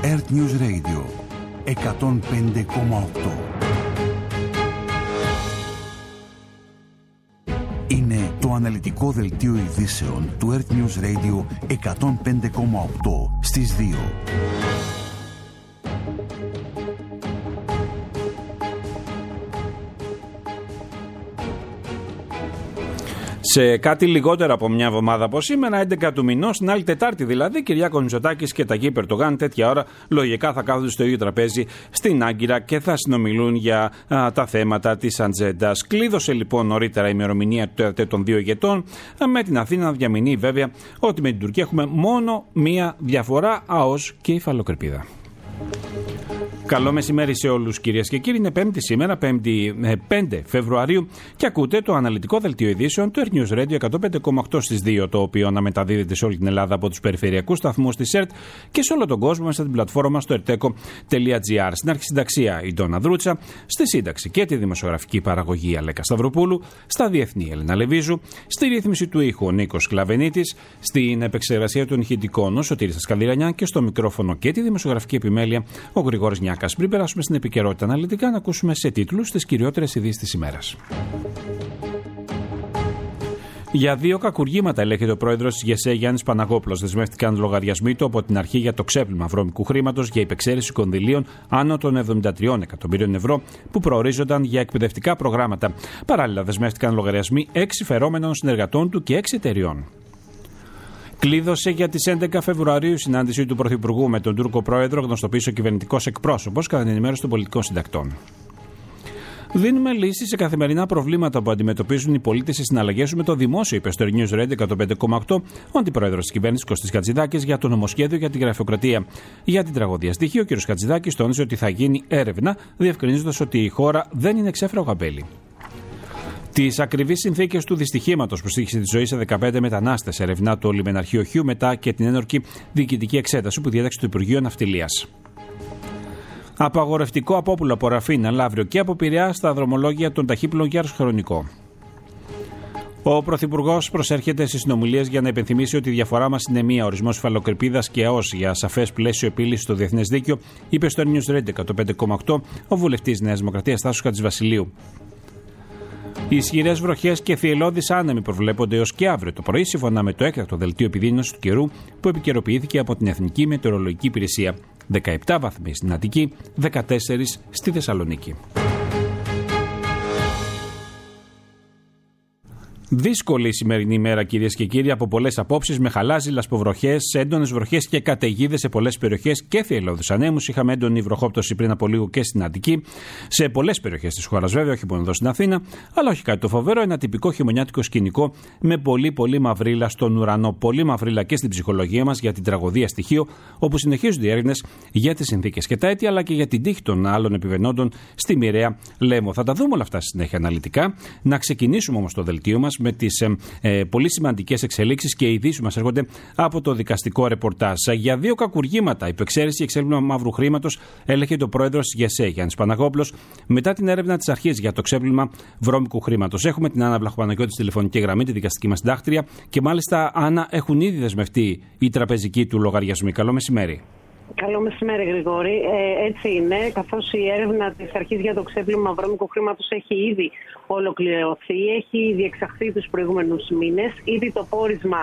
Earth News Radio 105,8. Είναι το αναλυτικό δελτίο ειδήσεων του Earth News Radio 105,8 στις 2. Σε κάτι λιγότερο από μια εβδομάδα από σήμερα, 11 του μηνός, την άλλη Τετάρτη δηλαδή, Κυριάκος Μητσοτάκης και Ταγί Ερντογάν, τέτοια ώρα λογικά θα κάθονται στο ίδιο τραπέζι στην Άγκυρα και θα συνομιλούν για τα θέματα της ατζέντας. Κλείδωσε λοιπόν νωρίτερα η ημερομηνία του των δύο ηγετών, με την Αθήνα να διαμηνύει βέβαια ότι με την Τουρκία έχουμε μόνο μία διαφορά, ΑΟΣ και υφαλοκρηπίδα. Καλό μεσημέρι σε όλους κυρίες και κύριοι. Είναι Πέμπτη σήμερα, 5 Φεβρουαρίου και ακούτε το αναλυτικό δελτίο ειδήσεων του Earth News Radio 105,8 στις 2, το οποίο αναμεταδίδεται σε όλη την Ελλάδα από τους περιφερειακούς σταθμούς της ΕΡΤ και σε όλο τον κόσμο μέσα στην πλατφόρμα στο erteco.gr. Στην αρχισυνταξία η Ντόνα Δρούτσα, στη σύνταξη και τη δημοσιογραφική παραγωγή Αλέκα Σταυροπούλου, στα διεθνή Ελένα Λεβίζου, στη ρύθμιση του ήχου ο Νίκος Κλαβενίτης, στην επεξεργασία των ηχητικών ο Σωτήρης Σκανδυρανιά και στο μικρόφωνο και τη δημοσιογραφική επιμέλεια ο Γρηγόρης Νιάκας. Πριν περάσουμε στην επικαιρότητα αναλυτικά, να ακούσουμε σε τίτλους τις κυριότερες ειδήσεις της ημέρας. Για 2 κακουργήματα ελέγχεται ο πρόεδρος της ΓΕΣΕ Γιάννης Παναγόπουλος. Δεσμεύτηκαν λογαριασμοί του από την αρχή για το ξέπλυμα βρώμικου χρήματος για υπεξαίρεση κονδυλίων άνω των 73 εκατομμύριων ευρώ που προορίζονταν για εκπαιδευτικά προγράμματα. Παράλληλα, δεσμεύτηκαν λογαριασμοί 6 φερόμενων συνεργατών του και 6 εταιριών. Κλείδωσε για τις 11 Φεβρουαρίου συνάντηση του Πρωθυπουργού με τον Τούρκο Πρόεδρο, γνωστοποίησε ο κυβερνητικός εκπρόσωπος κατά την ενημέρωση των πολιτικών συντακτών. Δίνουμε λύσεις σε καθημερινά προβλήματα που αντιμετωπίζουν οι πολίτες σε συναλλαγές με το δημόσιο, είπε στο News Radio 105,8 ο αντιπρόεδρος της κυβέρνησης Κωστής Χατζηδάκης για το νομοσχέδιο για την γραφειοκρατία. Για την τραγωδία στοιχείο, ο κ. Χατζηδάκης τόνισε ότι θα γίνει έρευνα, διευκρινίζοντας ότι η χώρα δεν είναι ξέφραγο αμπέλι. Τις ακριβείς συνθήκες του δυστυχήματος που στοίχησε τη ζωή σε 15 μετανάστες ερευνά το λιμεναρχείο Χιού μετά και την ένορκη διοικητική εξέταση που διέταξε το Υπουργείο Ναυτιλίας. Απαγορευτικό απόπουλο από Ραφίνα, Λαύριο και από Πειραιά στα δρομολόγια των ταχύπλων για χρονικό. Ο Πρωθυπουργός προσέρχεται στις συνομιλίες για να υπενθυμίσει ότι η διαφορά μας είναι μία, ορισμός υφαλοκρηπίδας και ΑΟΣ για σαφές πλαίσιο επίλυσης στο διεθνές δίκαιο, είπε στο News Radio 105,8 ο βουλευτής Νέας Δημοκρατίας Τάσος Χατζηβασιλείου. Οι ισχυρές βροχές και θυελλώδεις άνεμοι προβλέπονται έως και αύριο το πρωί, σύμφωνα με το έκτακτο δελτίο επιδείνωσης του καιρού που επικαιροποιήθηκε από την Εθνική Μετεωρολογική Υπηρεσία. 17 βαθμοί στην Αττική, 14 στη Θεσσαλονίκη. Δύσκολη η σημερινή ημέρα, κυρίες και κύριοι, από πολλές απόψεις, με χαλάζι, λασποβροχές, έντονες βροχές και καταιγίδες σε πολλές περιοχές και θυελλώδεις ανέμους. Είχαμε έντονη βροχόπτωση πριν από λίγο και στην Αττική, σε πολλές περιοχές της χώρας, βέβαια, όχι μόνο εδώ στην Αθήνα, αλλά όχι κάτι το φοβερό, ένα τυπικό χειμωνιάτικο σκηνικό με πολύ μαυρίλα στον ουρανό. Πολύ μαυρίλα και στην ψυχολογία μας για την τραγωδία στοιχείο, όπου συνεχίζονται οι έρευνες για τις συνθήκες και τα αίτια, αλλά και για την τύχη των άλλων επιβενόντων στη μοιραία Λέμο. Θα τα δούμε όλα αυτά στη συνέχεια αναλυτικά. Να ξεκινήσουμε όμως το δελτίο μας με τις πολύ σημαντικές εξελίξεις και ειδήσεις που μας έρχονται από το δικαστικό ρεπορτάζ. Για 2 κακουργήματα, υπεξαίρεση και εξέπλυμα μαύρου χρήματος, έλεγε το πρόεδρος της ΓΕΣΕ Γιάννης Παναγόπουλος μετά την έρευνα της αρχής για το ξέπλυμα βρώμικου χρήματος. Έχουμε την Άννα Βλαχοπαναγιώτη στη τηλεφωνική γραμμή, τη δικαστική μας συντάκτρια, και μάλιστα, Άννα, έχουν ήδη δεσμευτεί οι τραπεζικοί του λογαριασμοί. Καλό μεσημέρι. Καλό μεσημέρι, Γρηγόρη. Έτσι είναι, καθώς η έρευνα της αρχής για το ξέπλυμα βρώμικου χρήματος έχει ήδη ολοκληρωθεί, έχει διεξαχθεί τους προηγούμενους μήνες. Ήδη το πόρισμα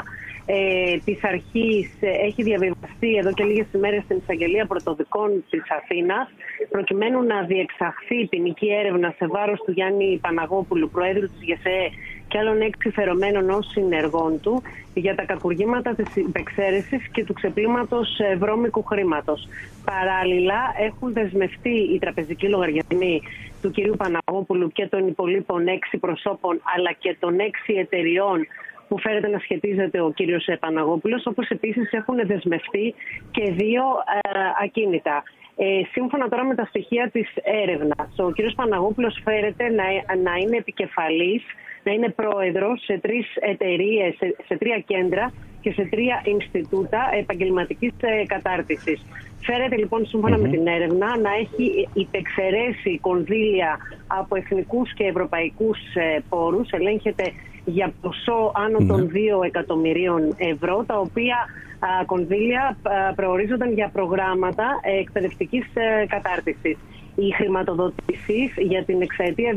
της αρχής έχει διαβιβαστεί εδώ και λίγες ημέρες στην Εισαγγελία Πρωτοδικών της Αθήνας, προκειμένου να διεξαχθεί ποινική έρευνα σε βάρος του Γιάννη Παναγόπουλου, Προέδρου της ΓΕΣΕ, και άλλων 6 φερομένων ως συνεργών του για τα κακουργήματα της υπεξαίρεσης και του ξεπλήματος βρώμικου χρήματος. Παράλληλα, έχουν δεσμευτεί οι τραπεζικοί λογαριασμοί του κυρίου Παναγόπουλου και των υπολείπων 6 προσώπων, αλλά και των 6 εταιριών που φέρεται να σχετίζεται ο κύριος Παναγόπουλος, όπως επίσης έχουν δεσμευτεί και 2 ακίνητα. Σύμφωνα τώρα με τα στοιχεία της έρευνας, ο κύριος Παναγόπουλος φέρεται να είναι επικεφαλής, να είναι πρόεδρος σε 3 εταιρείες, σε 3 κέντρα και σε 3 Ινστιτούτα επαγγελματικής κατάρτισης. Φέρεται λοιπόν σύμφωνα με την έρευνα να έχει υπεξαιρέσει κονδύλια από εθνικούς και ευρωπαϊκούς πόρους, ελέγχεται για ποσό άνω των 2 εκατομμυρίων ευρώ, τα οποία κονδύλια προορίζονταν για προγράμματα εκπαιδευτικής κατάρτισης. Οι χρηματοδοτήσεις για την εξαετία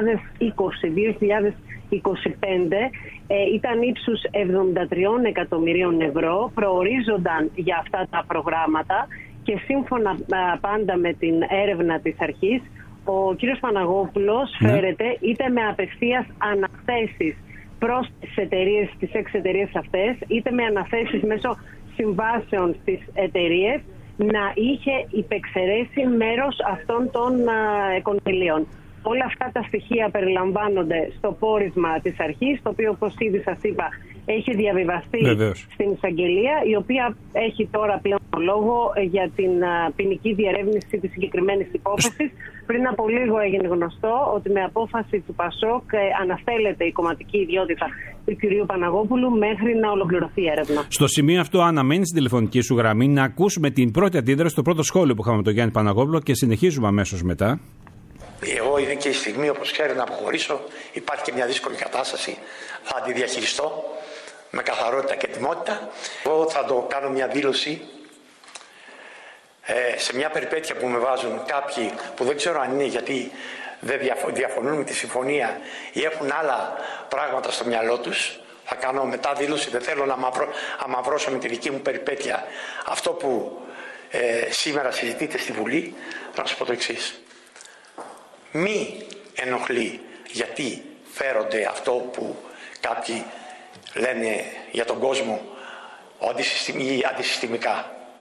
2020-2025 ήταν ύψους 73 εκατομμυρίων ευρώ, προορίζονταν για αυτά τα προγράμματα και σύμφωνα πάντα με την έρευνα της αρχής, ο κύριος Παναγόπουλος φέρεται είτε με απευθείας αναθέσεις προς τις 6 εταιρείες αυτές, είτε με αναθέσεις μέσω συμβάσεων στις εταιρείες, να είχε υπεξαιρέσει μέρος αυτών των κονδυλίων. Όλα αυτά τα στοιχεία περιλαμβάνονται στο πόρισμα της αρχής, το οποίο, όπως ήδη σας είπα, έχει διαβιβαστεί στην εισαγγελία, η οποία έχει τώρα πλέον λόγο για την ποινική διερεύνηση της συγκεκριμένης υπόθεσης. Πριν από λίγο έγινε γνωστό ότι με απόφαση του ΠΑΣΟΚ αναστέλλεται η κομματική ιδιότητα του κυρίου Παναγόπουλου μέχρι να ολοκληρωθεί η έρευνα. Στο σημείο αυτό, αναμένει στην τηλεφωνική σου γραμμή να ακούσουμε την πρώτη αντίδραση στο πρώτο σχόλιο που είχαμε με τον Γιάννη Παναγόπουλο και συνεχίζουμε αμέσως μετά. Εγώ είναι και η στιγμή, όπως ξέρετε, να αποχωρήσω. Υπάρχει και μια δύσκολη κατάσταση. Θα τη διαχειριστώ με καθαρότητα και τιμότητα. Εγώ θα το κάνω μια δήλωση σε μια περιπέτεια που με βάζουν κάποιοι που δεν ξέρω αν είναι γιατί δεν διαφωνούν με τη συμφωνία ή έχουν άλλα πράγματα στο μυαλό τους. Θα κάνω μετά δήλωση, δεν θέλω να αμαυρώσω με τη δική μου περιπέτεια αυτό που σήμερα συζητείτε στη Βουλή. Θα σας πω το εξής. Μη ενοχλεί γιατί φέρονται αυτό που κάποιοι λένε για τον κόσμο αντισυστημικά.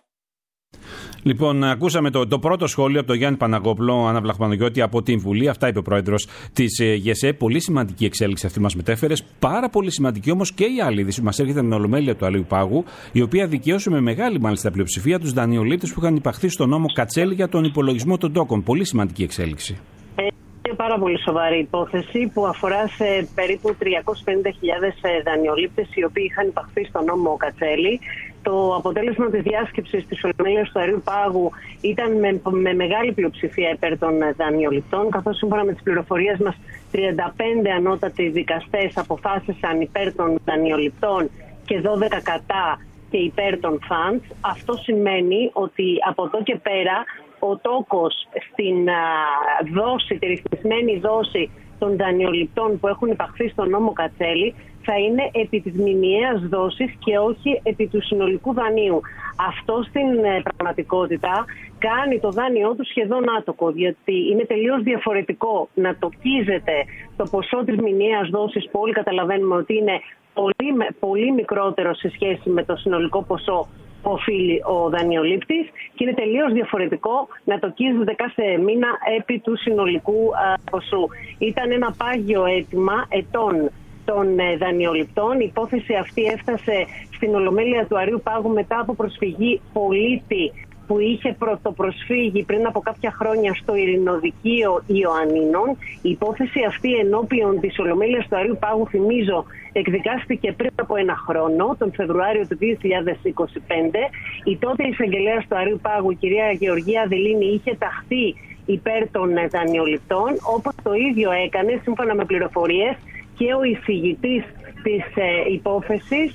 Λοιπόν, ακούσαμε το πρώτο σχόλιο από τον Γιάννη Παναγόπουλο, Άννα Βλαχμανογιώτη, από την Βουλή. Αυτά είπε ο πρόεδρος της ΓΕΣΕ. Πολύ σημαντική εξέλιξη αυτή μας μετέφερες. Πάρα πολύ σημαντική όμως και η άλλη είδηση. Μας έρχεται με ολομέλεια του Αρείου Πάγου, η οποία δικαίωσε με μεγάλη μάλιστα πλειοψηφία τους δανειολήπτες που είχαν υπαχθεί στο νόμο Κατσέλη για τον υπολογισμό των τόκων. Πολύ σημαντική εξέλιξη. Είναι πάρα πολύ σοβαρή υπόθεση που αφορά σε περίπου 350.000 δανειολήπτες οι οποίοι είχαν υπαχθεί στο νόμο Κατσέλη. Το αποτέλεσμα της διάσκεψης της Ολομέλειας του Αρείου Πάγου ήταν με μεγάλη πλειοψηφία υπέρ των δανειοληπτών, καθώς σύμφωνα με τις πληροφορίες μας 35 ανώτατοι δικαστές αποφάσισαν υπέρ των δανειοληπτών και 12 κατά και υπέρ των funds. Αυτό σημαίνει ότι από εδώ και πέρα ο τόκος στην δόση, τη ρυθμισμένη δόση των δανειοληπτών που έχουν υπαχθεί στον νόμο Κατσέλη θα είναι επί της μηνιαίας δόσης και όχι επί του συνολικού δανείου. Αυτό στην πραγματικότητα κάνει το δάνειό του σχεδόν άτοκο, διότι είναι τελείως διαφορετικό να τοκίζεται το ποσό της μηνιαίας δόσης που όλοι καταλαβαίνουμε ότι είναι πολύ μικρότερο σε σχέση με το συνολικό ποσό που οφείλει ο δανειολήπτης και είναι τελείως διαφορετικό να τοκίζεται κάθε μήνα επί του συνολικού ποσού. Ήταν ένα πάγιο αίτημα ετών των δανειοληπτών. Η υπόθεση αυτή έφτασε στην Ολομέλεια του Αρείου Πάγου μετά από προσφυγή πολίτη που είχε πρωτοπροσφύγει πριν από κάποια χρόνια στο Ειρηνοδικείο Ιωαννίνων. Η υπόθεση αυτή ενώπιον της Ολομέλειας του Αρείου Πάγου, θυμίζω, εκδικάστηκε πριν από ένα χρόνο, τον Φεβρουάριο του 2025. Η τότε εισαγγελέας του Αρείου Πάγου, η κυρία Γεωργία Δελίνη, είχε ταχθεί υπέρ των δανειοληπτών, όπως το ίδιο έκανε, σύμφωνα με πληροφορίες, και ο εισηγητής της υπόθεσης,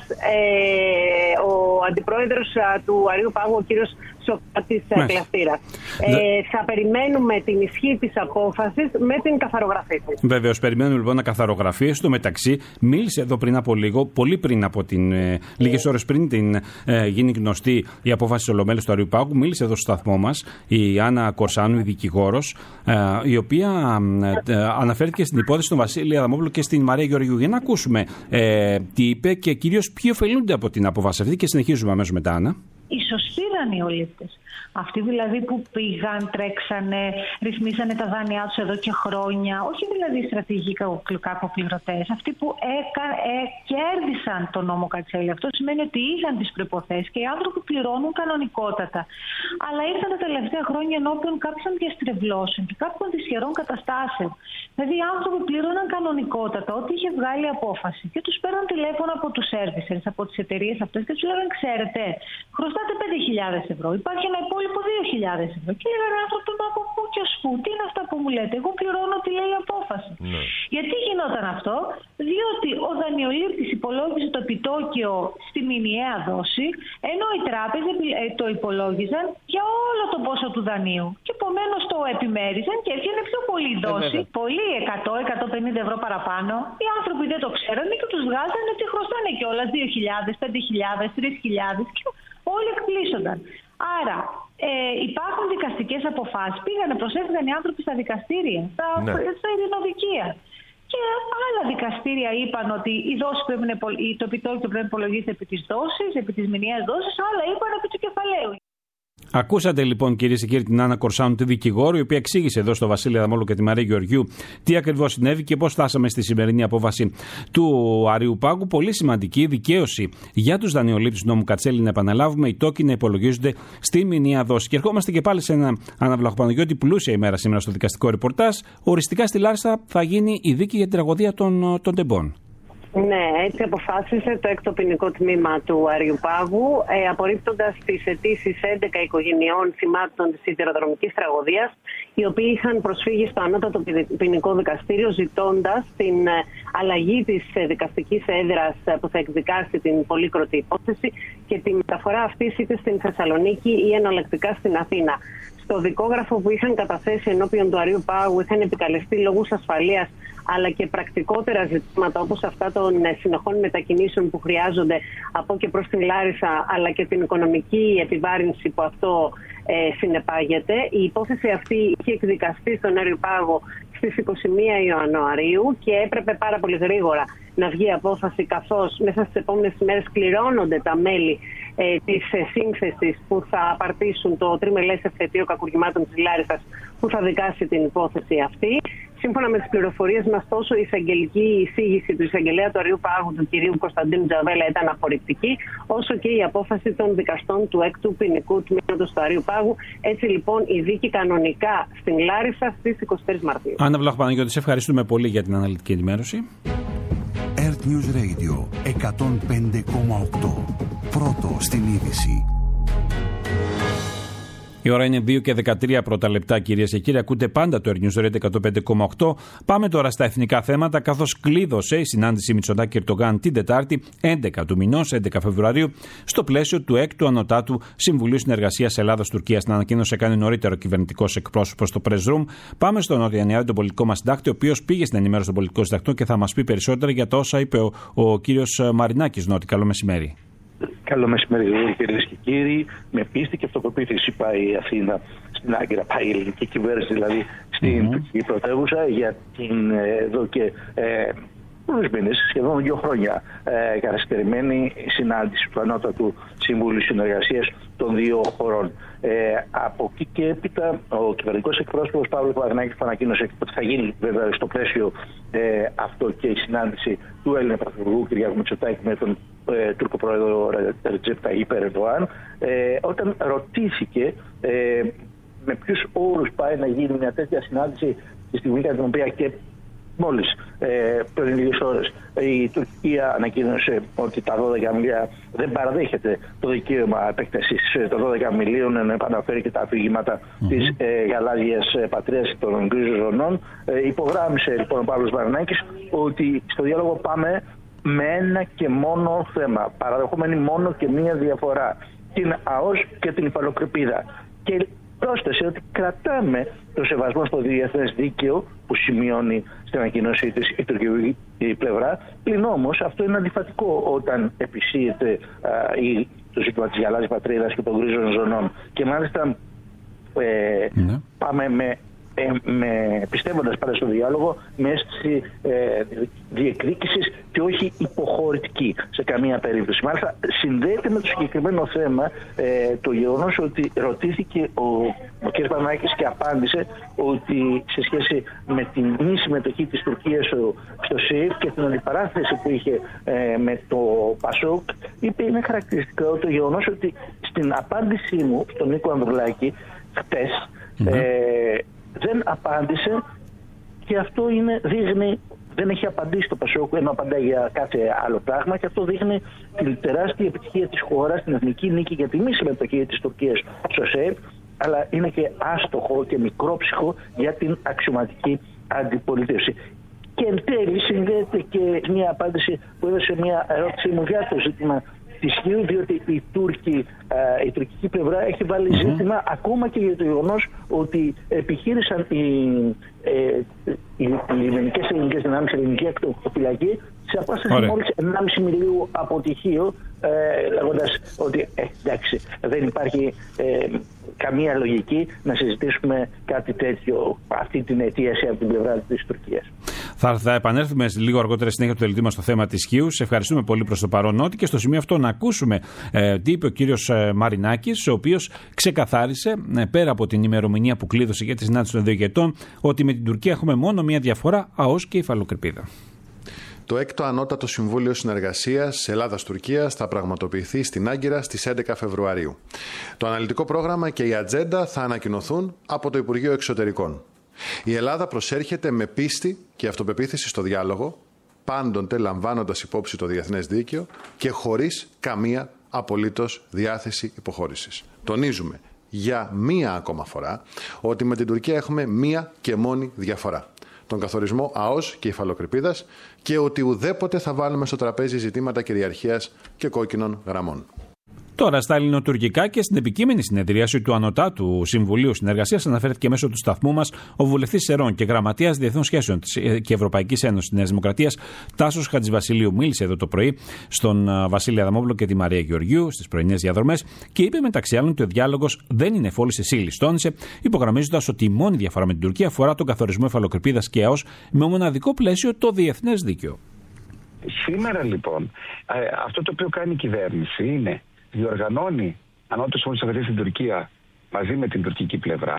ο αντιπρόεδρος του Αρείου Πάγου, ο κύριος Σοκράτης Κλαστήρας. Θα περιμένουμε την ισχύ της απόφασης με την καθαρογραφή της. Βεβαίως, περιμένουμε λοιπόν να καθαρογραφεί. Στο μεταξύ, μίλησε εδώ πριν από λίγο, πολύ πριν από λίγες ώρες πριν γίνει γνωστή η απόφαση της Ολομέλειας του Αρείου Πάγου, μίλησε εδώ στο σταθμό μας η Άννα Κορσάνου, η δικηγόρος, η οποία αναφέρθηκε στην υπόθεση των Βασίλη Αδαμόπουλο και στην Μαρία Γεωργιού. Για να ακούσουμε τι είπε και κυρίως ποιοι ωφελούνται από την απόφαση αυτή και συνεχίζουμε αμέσως μετά, Άννα. Οι σωστοί δανειολήπτες. Αυτοί δηλαδή που πήγαν, τρέξανε, ρυθμίσανε τα δάνειά τους εδώ και χρόνια, όχι δηλαδή στρατηγικά κακοπληρωτές, αυτοί που κέρδισαν τον νόμο Κατσέλη. Αυτό σημαίνει ότι είχαν τις προϋποθέσεις και οι άνθρωποι πληρώνουν κανονικότατα. Αλλά ήρθαν τα τελευταία χρόνια ενώπιον κάποιων διαστρεβλώσεων και κάποιων δυσχερών καταστάσεων. Δηλαδή οι άνθρωποι πλήρωναν κανονικότατα ό,τι είχε βγάλει απόφαση και τους παίρνουν τηλέφωνο από τους servicers, από τις εταιρείες αυτές και τους λέγανε, ξέρετε, χρωστάτε 5.000 ευρώ. Υπάρχει ένα υπόλοιπο 2.000 ευρώ. Και λέγανε άνθρωποι, από πού και ως πού, τι είναι αυτά που μου λέτε? Εγώ πληρώνω ό,τι λέει η απόφαση. Ναι. Γιατί γινόταν αυτό? Διότι ο δανειολήπτης υπολόγιζε το επιτόκιο στη μηνιαία δόση, ενώ οι τράπεζες το υπολόγιζαν για όλο το πόσο του δανείου. Και επομένως το επιμέριζαν και έβγαινε πιο πολύ η δόση. Πολύ 100-150 ευρώ παραπάνω. Οι άνθρωποι δεν το ξέρανε και τους βγάζανε ότι χρωστάνε κιόλας 2.000, 5.000, 3.000 και όλοι εκπλήσονταν. Άρα υπάρχουν δικαστικές αποφάσεις. Προσέφυγαν οι άνθρωποι στα δικαστήρια, στα ειρηνοδικεία. Και άλλα δικαστήρια είπαν ότι το επιτόκιο πρέπει να υπολογίζεται επί της δόσης, επί της μηνιαίας δόσης, άλλα είπαν επί του κεφαλαίου. Ακούσατε λοιπόν, κυρίες και κύριοι, την Άννα Κορσάνου, τη δικηγόρο, η οποία εξήγησε εδώ στο Βασίλη Αδαμόλου και τη Μαρία Γεωργιού τι ακριβώς συνέβη και πώς φτάσαμε στη σημερινή απόφαση του Αριουπάγου. Πολύ σημαντική δικαίωση για τους δανειολήπτες του νόμου Κατσέλη, να επαναλάβουμε, οι τόκοι να υπολογίζονται στη μηνιαία δόση. Και ερχόμαστε και πάλι σε ένα Αναβλαχοπαναγιώτη πλούσια ημέρα σήμερα στο δικαστικό ρεπορτάζ. Οριστικά στη Λάρισα θα γίνει η δίκη για την τραγωδία των τεμπών. Ναι, έτσι αποφάσισε το έκτο ποινικό τμήμα του Αριουπάγου, απορρίπτοντας τις αιτήσεις 11 οικογενειών θυμάτων της σιδηροδρομικής τραγωδίας, οι οποίοι είχαν προσφύγει στο ανώτατο ποινικό δικαστήριο ζητώντας την αλλαγή της δικαστικής έδρας που θα εκδικάσει την πολύκροτη υπόθεση και τη μεταφορά αυτής είτε στην Θεσσαλονίκη ή εναλλακτικά στην Αθήνα. Στο δικόγραφο που είχαν καταθέσει ενώπιον του Αριουπάγου είχαν επικαλεστεί λόγους ασφαλείας αλλά και πρακτικότερα ζητήματα όπως αυτά των συνεχών μετακινήσεων που χρειάζονται από και προς την Λάρισα, αλλά και την οικονομική επιβάρυνση που αυτό συνεπάγεται. Η υπόθεση αυτή είχε εκδικαστεί στον Αριουπάγο στις 21 Ιανουαρίου και έπρεπε πάρα πολύ γρήγορα να βγει απόφαση, καθώς μέσα στις επόμενες ημέρες κληρώνονται τα μέλη της σύνθεσης που θα απαρτήσουν το τριμελές ευθετείο κακουργημάτων της Λάρισσας που θα δικάσει την υπόθεση αυτή. Σύμφωνα με τις πληροφορίες μας, τόσο η εισαγγελική εισήγηση του εισαγγελέα του Αριουπάγου, του κυρίου Κωνσταντίνου Τζαβέλα, ήταν απορριπτική, όσο και η απόφαση των δικαστών του έκτου ποινικού τμήματος του Αριουπάγου. Έτσι λοιπόν η δίκη κανονικά στην Λάρισα στις 23 Μαρτίου. Άννα Βλαχοπαναγιώτη, σε ευχαριστούμε πολύ για την αναλυτική ενημέρωση. Earth News Radio 105,8. Πρώτο στην είδηση. Η ώρα είναι 2 και 13 πρώτα λεπτά, κυρίες και κύριοι. Ακούτε πάντα το Earth News Radio 105,8. Πάμε τώρα στα εθνικά θέματα, καθώς κλείδωσε η συνάντηση Μητσοτάκη-Ερντογάν την Τετάρτη, 11 του μηνός, 11 Φεβρουαρίου, στο πλαίσιο του 6ου Ανωτάτου Συμβουλίου Συνεργασίας Ελλάδας-Τουρκίας. Την ανακοίνωση έκανε νωρίτερο κυβερνητικός εκπρόσωπος στο Press Room. Πάμε στον Νότιο Ιαννιάδη, τον πολιτικό μας συντάκτη, ο οποίος πήγε στην ενημέρωση των πολιτικών συντακτών και θα μας πει περισσότερα για τα όσα είπε ο κύριος Μαρινάκης. Νότι, καλό μεσημέρι. Καλό μεσημέρι, κυρίες και κύριοι. Με πίστη και αυτοπεποίθηση πάει η Αθήνα στην Άγκυρα, πάει η ελληνική κυβέρνηση δηλαδή στην τουρκική πρωτεύουσα για την εδώ και πολλούς μήνες, σχεδόν 2 χρόνια, καθυστερημένη συνάντηση του Ανώτατου Συμβουλίου Συνεργασίας των δύο χωρών. Από εκεί και έπειτα, ο κυβερνητικός εκπρόσωπος Παύλος Βαρδινάκης που ανακοίνωσε ότι θα γίνει βέβαια στο πλαίσιο αυτό και η συνάντηση του Έλληνα Πρωθυπουργού Κυριάκου Μητσοτάκη με τον Τούρκο Πρόεδρο Ρετζέπ Ταγιπ Ερντοάν, όταν ρωτήθηκε με ποιους όρους πάει να γίνει μια τέτοια συνάντηση στη στιγμή κατά την οποία και μόλις πριν λίγες ώρες η Τουρκία ανακοίνωσε ότι τα 12 μιλία δεν παραδέχεται το δικαίωμα επέκτασης των 12 μιλίων, ενώ επαναφέρει και τα αφήγηματα της γαλάζιας πατρίδας των γκρίζων ζωνών. Υπογράμμισε λοιπόν ο Παύλος Βαρδινάκης ότι στο διάλογο πάμε με ένα και μόνο θέμα, παραδεχόμενοι μόνο και μία διαφορά, την ΑΟΣ και την υφαλοκρηπίδα. Και πρόσθεσε ότι κρατάμε το σεβασμό στο διεθνές δίκαιο που σημειώνει στην ανακοίνωσή της η τουρκική πλευρά. Πλην όμως αυτό είναι αντιφατικό όταν επισύεται το ζήτημα της γαλάζιας πατρίδας και των γκρίζων ζωνών. Και μάλιστα πάμε πιστεύοντας πάντα στο διάλογο με αίσθηση διεκδίκησης και όχι υποχωρητική σε καμία περίπτωση. Μάλιστα συνδέεται με το συγκεκριμένο θέμα το γεγονός ότι ρωτήθηκε ο κ. Βαρδινάκης και απάντησε ότι σε σχέση με την μη συμμετοχή της Τουρκίας στο ΣΥΡ και την αντιπαράθεση που είχε με το ΠΑΣΟΚ, είπε είναι χαρακτηριστικό το γεγονός ότι στην απάντησή μου στον Νίκο Ανδρουλάκη χτες δεν απάντησε και αυτό δείχνει δεν έχει απαντήσει το Πασόκ, ενώ απαντάει για κάθε άλλο πράγμα, και αυτό δείχνει τη τεράστια επιτυχία της χώρας, την εθνική νίκη για τη μη συμμετοχή της Τουρκίας στο ΣΕΠ, αλλά είναι και άστοχο και μικρόψυχο για την αξιωματική αντιπολίτευση. Και εν τέλει συνδέεται και μια απάντηση που έδωσε μια ερώτησή μου για το ζήτημα της Χίου, διότι η τουρκική πλευρά έχει βάλει ζήτημα ακόμα και για το γεγονός ότι επιχείρησαν οι λιμενικές ελληνικές δυνάμεις, η ελληνική ακτοφυλακή, σε απόσταση μόλις 1,5 μιλίου από τη Χίο, λέγοντας ότι εντάξει, δεν υπάρχει καμία λογική να συζητήσουμε κάτι τέτοιο, αυτή την αιτίαση από την πλευρά της Τουρκίας. Θα επανέλθουμε λίγο αργότερα στη συνέχεια του δελτίου μας στο θέμα της Χίου. Σε ευχαριστούμε πολύ προς το παρόν, ότι και στο σημείο αυτό να ακούσουμε τι είπε ο κύριος Μαρινάκης, ο οποίος ξεκαθάρισε, πέρα από την ημερομηνία που κλείδωσε για τη συνάντηση των δύο ηγετών, ότι με την Τουρκία έχουμε μόνο μία διαφορά, ΑΟΣ και υφαλοκρηπίδα. Το 6ο Ανώτατο Συμβούλιο Συνεργασίας Ελλάδας-Τουρκίας θα πραγματοποιηθεί στην Άγκυρα στις 11 Φεβρουαρίου. Το αναλυτικό πρόγραμμα και η ατζέντα θα ανακοινωθούν από το Υπουργείο Εξωτερικών. Η Ελλάδα προσέρχεται με πίστη και αυτοπεποίθηση στο διάλογο, πάντοτε λαμβάνοντας υπόψη το διεθνές δίκαιο και χωρίς καμία απολύτως διάθεση υποχώρησης. Τονίζουμε για μία ακόμα φορά ότι με την Τουρκία έχουμε μία και μόνη διαφορά: τον καθορισμό ΑΟΣ και υφαλοκρηπίδας, και ότι ουδέποτε θα βάλουμε στο τραπέζι ζητήματα κυριαρχίας και κόκκινων γραμμών. Τώρα, στα ελληνοτουρκικά και στην επικείμενη συνεδρίαση του Ανωτάτου Συμβουλίου Συνεργασίας, αναφέρθηκε μέσω του σταθμού μας ο βουλευτής Σερών και γραμματέας Διεθνών Σχέσεων και Ευρωπαϊκής Ένωσης της Νέας Δημοκρατίας, Τάσος Χατζηβασιλείου. Μίλησε εδώ το πρωί στον Βασίλη Αδαμόπουλο και τη Μαρία Γεωργίου στις πρωινές διαδρομές και είπε μεταξύ άλλων ότι ο διάλογος δεν είναι φόλης ύλης. Τόνισε, υπογραμμίζοντας ότι η μόνη διαφορά με την Τουρκία αφορά τον καθορισμό υφαλοκρηπίδας και ΑΟΣ με μοναδικό πλαίσιο το διεθνές δίκαιο. Σήμερα λοιπόν, αυτό το οποίο κάνει η κυβέρνηση είναι διοργανώνει ανώτατο συμβούλιο συνεργασίας στην Τουρκία μαζί με την τουρκική πλευρά,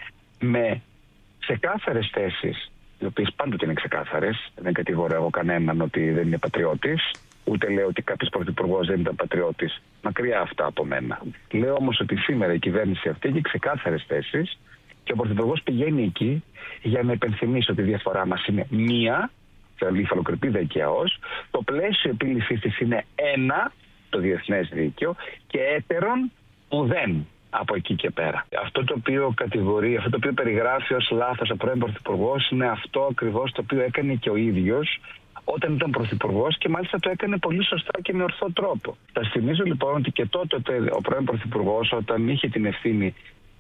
με ξεκάθαρες θέσεις, οι οποίες πάντοτε είναι ξεκάθαρες. Δεν κατηγορώ κανέναν ότι δεν είναι πατριώτης, ούτε λέω ότι κάποιος πρωθυπουργός δεν ήταν πατριώτης. Μακριά αυτά από μένα. Λέω όμως ότι σήμερα η κυβέρνηση αυτή έχει ξεκάθαρες θέσεις και ο πρωθυπουργός πηγαίνει εκεί για να υπενθυμίσει ότι η διαφορά μας είναι μία, δηλαδή υφαλοκρηπίδα και ΑΟΣ, το πλαίσιο επίλυσης της είναι ένα, το διεθνές δίκαιο, και έτερον ουδέν από εκεί και πέρα. Αυτό το οποίο κατηγορεί, αυτό το οποίο περιγράφει ως λάθος ο πρώην πρωθυπουργός είναι αυτό ακριβώς το οποίο έκανε και ο ίδιος όταν ήταν πρωθυπουργός, και μάλιστα το έκανε πολύ σωστά και με ορθό τρόπο. Θα θυμίζω λοιπόν ότι και τότε ο πρώην πρωθυπουργός, όταν είχε την ευθύνη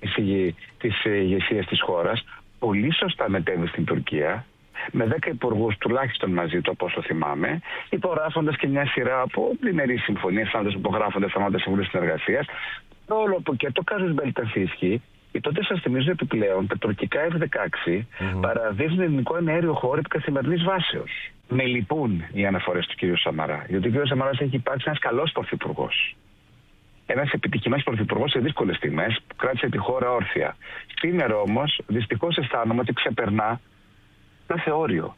της ηγεσίας της χώρας, πολύ σωστά μετέβη στην Τουρκία, με 10 υπουργούς τουλάχιστον μαζί του, από όσο θυμάμαι, υπογράφοντας και μια σειρά από διμερείς συμφωνίες, υπογράφοντας τα Ανώτατα Συμβούλια Συνεργασίας, όλο που και το κάζος μπέλτα ισχύει. Και τότε σας θυμίζω επιπλέον τα τουρκικά F-16 παραδίδουν ελληνικό εναέριο χώρο επί καθημερινής βάσεως. Με λυπούν οι αναφορές του κ. Σαμαρά, γιατί ο κ. Σαμαράς έχει υπάρξει ένας καλός πρωθυπουργός. Ένας επιτυχημένος πρωθυπουργός σε δύσκολες στιγμές που κράτησε τη χώρα όρθια. Σήμερα όμως δυστυχώς αισθάνομαι ότι ξεπερνά κάθε όριο.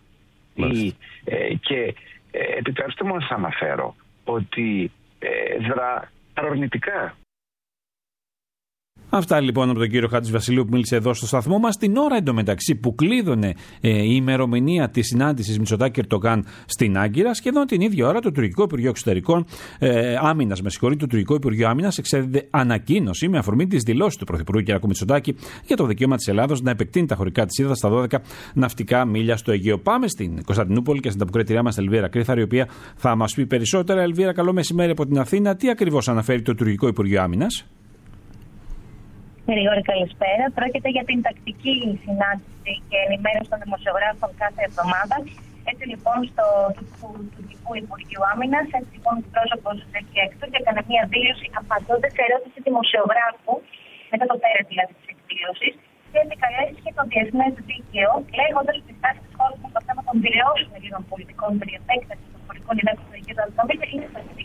Και επιτρέψτε μου να σας αναφέρω ότι δρά αρνητικά. Αυτά λοιπόν από τον κύριο Χατζηβασιλείου που μίλησε εδώ στο σταθμό μας. Την ώρα εντωμεταξύ που κλείδωνε η ημερομηνία της συνάντησης Μητσοτάκη-Ερντογάν στην Άγκυρα, σχεδόν την ίδια ώρα το τουρκικό Υπουργείο Εξωτερικών Άμυνας, το τουρκικό Υπουργείο Άμυνας εξέδιδε ανακοίνωση με αφορμή τις δηλώσεις του Πρωθυπουργού κ. Μητσοτάκη για το δικαίωμα της Ελλάδος να επεκτείνει τα χωρικά της ύδατας στα 12 ναυτικά μίλια στο Αιγαίο. Πάμε στην Κωνσταντινούπολη και στην ανταποκριτήριά μας Ελβίρα Κρύθαρη, η οποία θα μας πει περισσότερα. Ελβίρα, καλό μεσημέρι από την Αθήνα. Τι ακριβώς αναφέρει το τουρκικό Υπουργείο Άμυνας? Γρηγόρη, καλησπέρα. Πρόκειται για την τακτική συνάντηση και ενημέρωση των δημοσιογράφων κάθε εβδομάδα. Έτσι λοιπόν, στο τουρκικού Υπουργείου Άμυνας, έτσι λοιπόν ο πρόσωπος του έκανε μια δήλωση απαντώντας σε ερώτηση δημοσιογράφου, μετά το πέρα δηλαδή της εκδήλωσης, και επικαλέστηκε το διεθνές δίκαιο, λέγοντας ότι η στάση της χώρας με το θέμα των δηλώσεων Ελλήνων πολιτικών περί επέκτασης των χωρικών υδάτων του Αιγαίου είναι σαφή.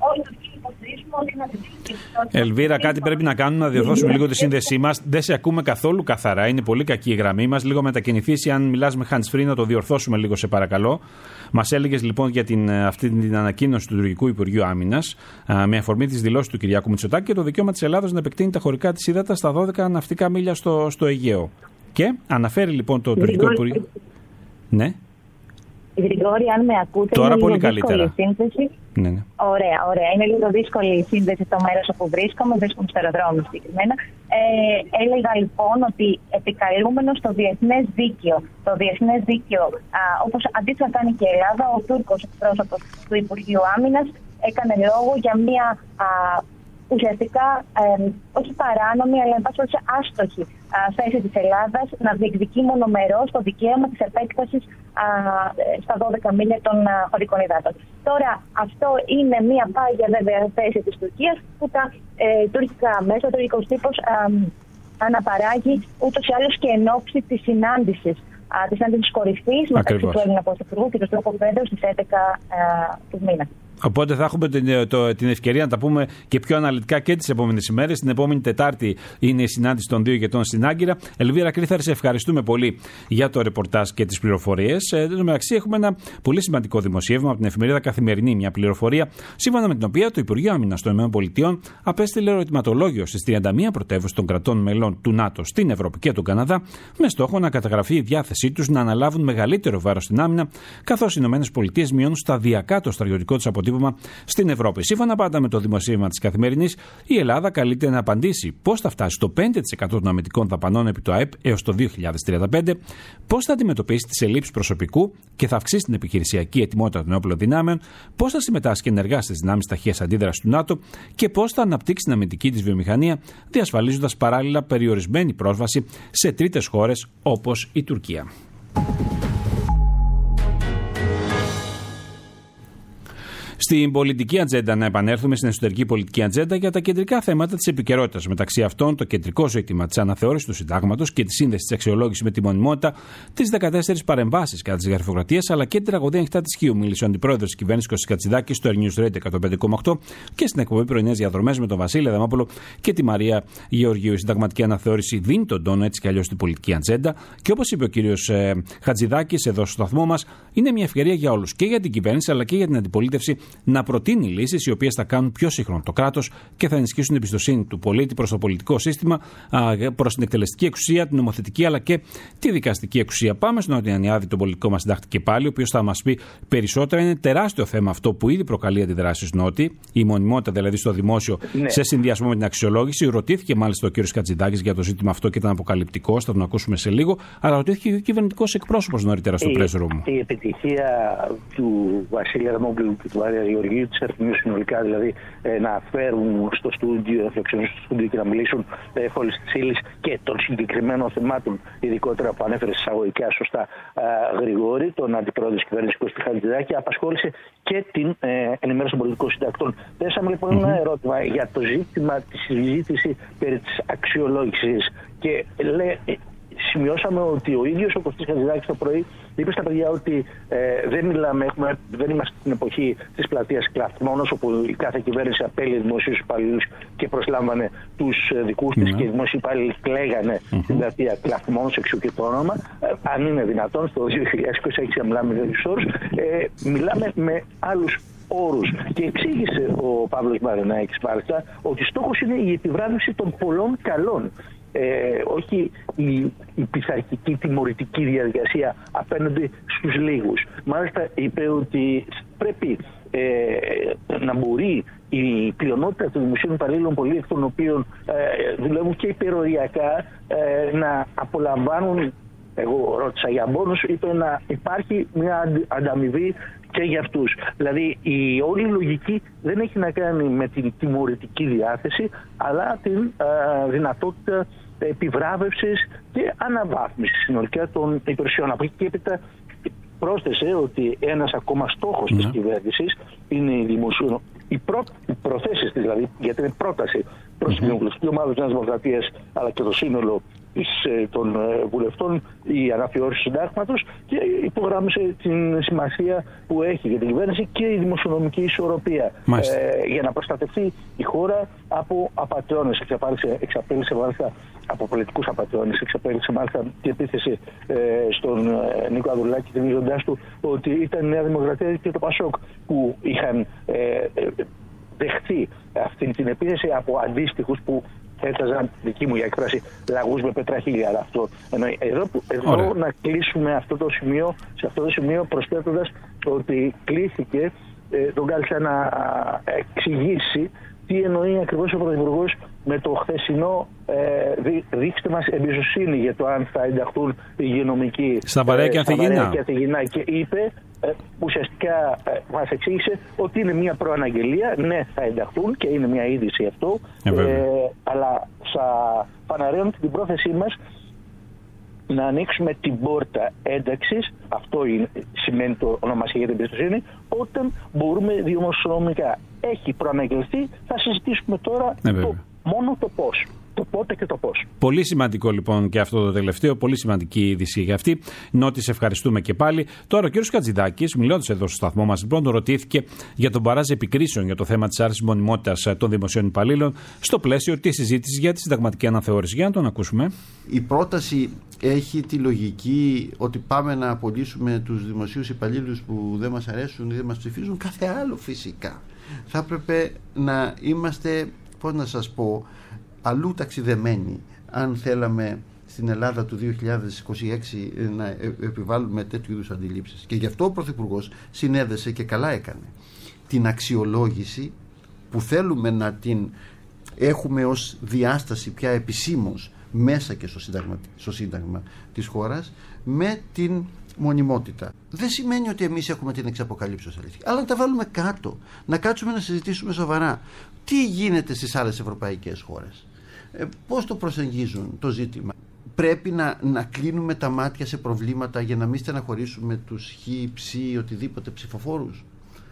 Ελβίρα, κάτι πρέπει να κάνουμε, να διορθώσουμε λίγο τη σύνδεσή μας. Δεν σε ακούμε καθόλου καθαρά. Είναι πολύ κακή η γραμμή μας. Λίγο μετακινηθείς, αν μιλάς με hands free, να το διορθώσουμε λίγο, σε παρακαλώ. Μας έλεγες λοιπόν για αυτή την ανακοίνωση του Τουρκικού Υπουργείου Άμυνας με αφορμή τις δηλώσεις του Κυριάκου Μητσοτάκη και το δικαίωμα της Ελλάδος να επεκτείνει τα χωρικά της ύδατα στα 12 ναυτικά μίλια στο Αιγαίο. Και αναφέρει λοιπόν το Τουρκικό Υπουργείο. Ναι. Γρηγόρη, αν με ακούτε, τώρα είναι πολύ λίγο καλύτερα. δύσκολη η σύνθεση. Ναι. Ωραία. Είναι λίγο δύσκολη η σύνδεση στο μέρος όπου βρίσκομαι στο αεροδρόμιο συγκεκριμένα. Έλεγα λοιπόν ότι επικαλούμενο στο διεθνές δίκαιο. Το διεθνές δίκαιο, όπως αντίστοιχα κάνει και η Ελλάδα, ο Τούρκος εκπρόσωπος του Υπουργείου Άμυνας έκανε λόγο για μια ουσιαστικά όχι παράνομη, αλλά εν πάση περιπτώσει άστοχη θέση της Ελλάδας να διεκδικεί μονομερώς το δικαίωμα της επέκτασης στα 12 μίλια των χωρικών υδάτων. Τώρα, αυτό είναι μια πάγια βέβαια θέση της Τουρκίας που τα τουρκικά μέσα, ο τουρκικός τύπος αναπαράγει ούτως ή άλλως και εν ώψη της συνάντησης κορυφής μεταξύ του Έλληνα Πρωθυπουργού και του Τούρκου Προέδρου στις 11 του μήνα. Οπότε θα έχουμε την ευκαιρία να τα πούμε και πιο αναλυτικά και τις επόμενες ημέρες. Την επόμενη Τετάρτη είναι η συνάντηση των δύο ηγετών στην Άγκυρα. Ελβίρα Κρίθαρη, σε ευχαριστούμε πολύ για το ρεπορτάζ και τις πληροφορίες. Εν τω μεταξύ, έχουμε ένα πολύ σημαντικό δημοσίευμα από την εφημερίδα Καθημερινή. Μια πληροφορία σύμφωνα με την οποία το Υπουργείο Άμυνας των ΗΠΑ απέστειλε ερωτηματολόγιο στις 31 πρωτεύουσες των κρατών μελών του ΝΑΤΟ στην Ευρώπη και τον Καναδά, με στόχο να καταγραφεί η διάθεσή τους να αναλάβουν μεγαλύτερο βάρος στην άμυνα, καθώς οι ΗΠΑ μειώνουν σταδιακά το στρατιωτικό τους αποτύπωμα στην Ευρώπη. Σύμφωνα πάντα με το δημοσίευμα της Καθημερινής, η Ελλάδα καλείται να απαντήσει πώς θα φτάσει στο 5% των αμυντικών δαπανών επί το ΑΕΠ έως το 2035, πώς θα αντιμετωπίσει τις ελλείψεις προσωπικού και θα αυξήσει την επιχειρησιακή ετοιμότητα των όπλων δυνάμεων, πώς θα συμμετάσχει ενεργά στις δυνάμεις ταχείας αντίδρασης του ΝΑΤΟ και πώς θα αναπτύξει την αμυντική της βιομηχανία, διασφαλίζοντας παράλληλα περιορισμένη πρόσβαση σε τρίτες χώρες όπως η Τουρκία. Στην πολιτική ατζέντα, να επανέλθουμε στην εσωτερική πολιτική ατζέντα για τα κεντρικά θέματα της επικαιρότητας. Μεταξύ αυτών, το κεντρικό ζήτημα της αναθεώρησης του συντάγματος και τη σύνδεση της αξιολόγησης με τη μονιμότητα, τις 14 παρεμβάσεις κατά της γραφειοκρατίας, αλλά και την τραγωδία ανοιχτά της Χίου. Μίλησε ο αντιπρόεδρος της κυβέρνησης Κωστής Κατσιδάκης στο News Radio 105,8 και στην εκπομπή Πρωινές Διαδρομές με τον Βασίλη Αδαμόπουλο και τη Μαρία Γεωργίου. Η συνταγματική αναθεώρηση δίνει τον τόνο έτσι κι αλλιώς στην πολιτική ατζέντα και όπως είπε ο κύριος Χατζηδάκης εδώ στο σταθμό μας, είναι μια ευκαιρία για όλους, και για την κυβέρνηση αλλά και για την αντιπολίτευση, να προτείνει λύσεις οι οποίες θα κάνουν πιο σύγχρονο το κράτος και θα ενισχύσουν την εμπιστοσύνη του πολίτη προς το πολιτικό σύστημα, προς την εκτελεστική εξουσία, την νομοθετική αλλά και τη δικαστική εξουσία. Πάμε στον Νότιο Ιαννιάδη, τον πολιτικό μας συντάκτη και πάλι, ο οποίος θα μας πει περισσότερα. Είναι τεράστιο θέμα αυτό που ήδη προκαλεί αντιδράσεις Νότι, η μονιμότητα δηλαδή στο δημόσιο, σε συνδυασμό με την αξιολόγηση. Ρωτήθηκε μάλιστα ο κ. Κατσιδάκης για το ζήτημα αυτό και ήταν αποκαλυπτικός, θα τον ακούσουμε σε λίγο. Αλλά ρωτήθηκε και ο κυβερνητικός εκπρόσωπος νωρίτερα στο press room. Η επιτυχία του Βασίλη Αδαμόπουλου και του Μαρία Γεωργίου, της Εθνικής συνολικά, δηλαδή να φέρουν στο στούντιο, να φιλοξενήσουν στο στούντιο και να μιλήσουν φόλης της ύλης και των συγκεκριμένων θεμάτων, ειδικότερα που ανέφερε εισαγωγικά σωστά Γρηγόρη, τον αντιπρόεδρο της κυβέρνησης Κώστη Χατζηδάκη, απασχόλησε και την ενημέρωση των πολιτικών συντακτών. Θέσαμε λοιπόν ένα ερώτημα για το ζήτημα της συζήτησης περί της αξιολόγησης και σημειώσαμε ότι ο ίδιος ο Κωστής Χατζηδάκης το πρωί είπε στα παιδιά ότι δεν είμαστε στην εποχή της πλατείας Κλαθμόνος, όπου η κάθε κυβέρνηση απέλυε δημοσίους υπαλλήλους και προσλάμβανε τους δικούς της και οι δημοσίοι υπάλληλοι κλαίγανε στην πλατεία Κλαθμόνος, εξού και το όνομα. Αν είναι δυνατόν, στο 2026 μιλάμε με τέτοιους όρους, μιλάμε με άλλους όρους. Και εξήγησε ο Παύλος Μαρινάκης μάλιστα ότι στόχος είναι η επιβράβευση των πολλών καλών. Όχι η πειθαρχική τιμωρητική διαδικασία απέναντι στους λίγους. Μάλιστα είπε ότι πρέπει να μπορεί η πλειονότητα των δημοσίων υπαλλήλων, πολλοί εκ των οποίων δουλεύουν και υπεροριακά, να απολαμβάνουν, εγώ ρώτησα για μπόνους, είπε να υπάρχει μια ανταμοιβή και για αυτούς. Δηλαδή η όλη λογική δεν έχει να κάνει με την τιμωρητική διάθεση, αλλά την δυνατότητα επιβράβευσης και αναβάθμισης συνολικά των υπηρεσιών. Από εκεί και έπειτα πρόσθεσε ότι ένας ακόμα στόχος της κυβέρνησης είναι οι προθέσεις της, δηλαδή, γιατί είναι πρόταση προς την κοινοβουλευτική ομάδα της Νέας Δημοκρατίας αλλά και το σύνολο των βουλευτών, η αναθεώρηση του συντάγματος, και υπογράμμισε την σημασία που έχει για την κυβέρνηση και η δημοσιονομική ισορροπία για να προστατευτεί η χώρα από απατεώνες. Εξαπέλυσε μάλιστα από πολιτικούς απατεώνες, εξαπέλυσε μάλιστα την επίθεση στον Νίκο Ανδρουλάκη, θυμίζοντάς του ότι ήταν η Νέα Δημοκρατία και το Πασόκ που είχαν δεχτεί αυτή την επίθεση από αντίστοιχους που έταζαν, δική μου η έκφραση, λαγούς με πετραχίλια. Αλλά αυτό εννοεί. Εδώ να κλείσουμε σε αυτό το σημείο προσθέτοντας ότι κλήθηκε τον κάλεσα να εξηγήσει τι εννοεί ακριβώς ο Πρωθυπουργός με το χθεσινό δείξτε μας εμπιστοσύνη για το αν θα ενταχθούν οι υγειονομικοί στα Βαρέα και Ανθιγινά, και είπε ουσιαστικά μας εξήγησε ότι είναι μια προαναγγελία, ναι θα ενταχθούν και είναι μια είδηση αυτό, αλλά θα φαναρώνουν την πρόθεσή μας να ανοίξουμε την πόρτα ένταξης, αυτό σημαίνει το ονομασία για την εμπιστοσύνη, όταν μπορούμε δημοσιονομικά. Έχει προαναγγελθεί, θα συζητήσουμε τώρα μόνο το πώς. Το πότε και το πώς. Πολύ σημαντικό λοιπόν και αυτό το τελευταίο, πολύ σημαντική είδηση για αυτή. Νότι, σε ευχαριστούμε και πάλι. Τώρα ο κ. Χατζηδάκης, μιλώντας εδώ στο σταθμό μας, λοιπόν, ρωτήθηκε για τον μπαράζ επικρίσεων για το θέμα της άρσης μονιμότητας των δημοσίων υπαλλήλων στο πλαίσιο της συζήτησης για τη συνταγματική αναθεώρηση. Για να τον ακούσουμε. Η πρόταση έχει τη λογική ότι πάμε να απολύσουμε τους δημοσίους υπαλλήλους που δεν μας αρέσουν ή δεν μας ψηφίζουν. Κάθε άλλο φυσικά. Θα έπρεπε να είμαστε, πώς να σας πω, αλλού ταξιδεμένοι, αν θέλαμε στην Ελλάδα του 2026 να επιβάλλουμε τέτοιου είδους αντιλήψεις. Και γι' αυτό ο Πρωθυπουργός συνέδεσε, και καλά έκανε, την αξιολόγηση που θέλουμε να την έχουμε ως διάσταση πια επισήμως μέσα και στο Σύνταγμα της χώρας, με την μονιμότητα. Δεν σημαίνει ότι εμείς έχουμε την εξαποκαλύψεως αλήθεια, αλλά να τα βάλουμε κάτω, να κάτσουμε να συζητήσουμε σοβαρά τι γίνεται στις άλλες ευρωπαϊκές χώρες, πώς το προσεγγίζουν το ζήτημα. Πρέπει να κλείνουμε τα μάτια σε προβλήματα για να μην στεναχωρήσουμε τους χ, ψ, οτιδήποτε ψηφοφόρους.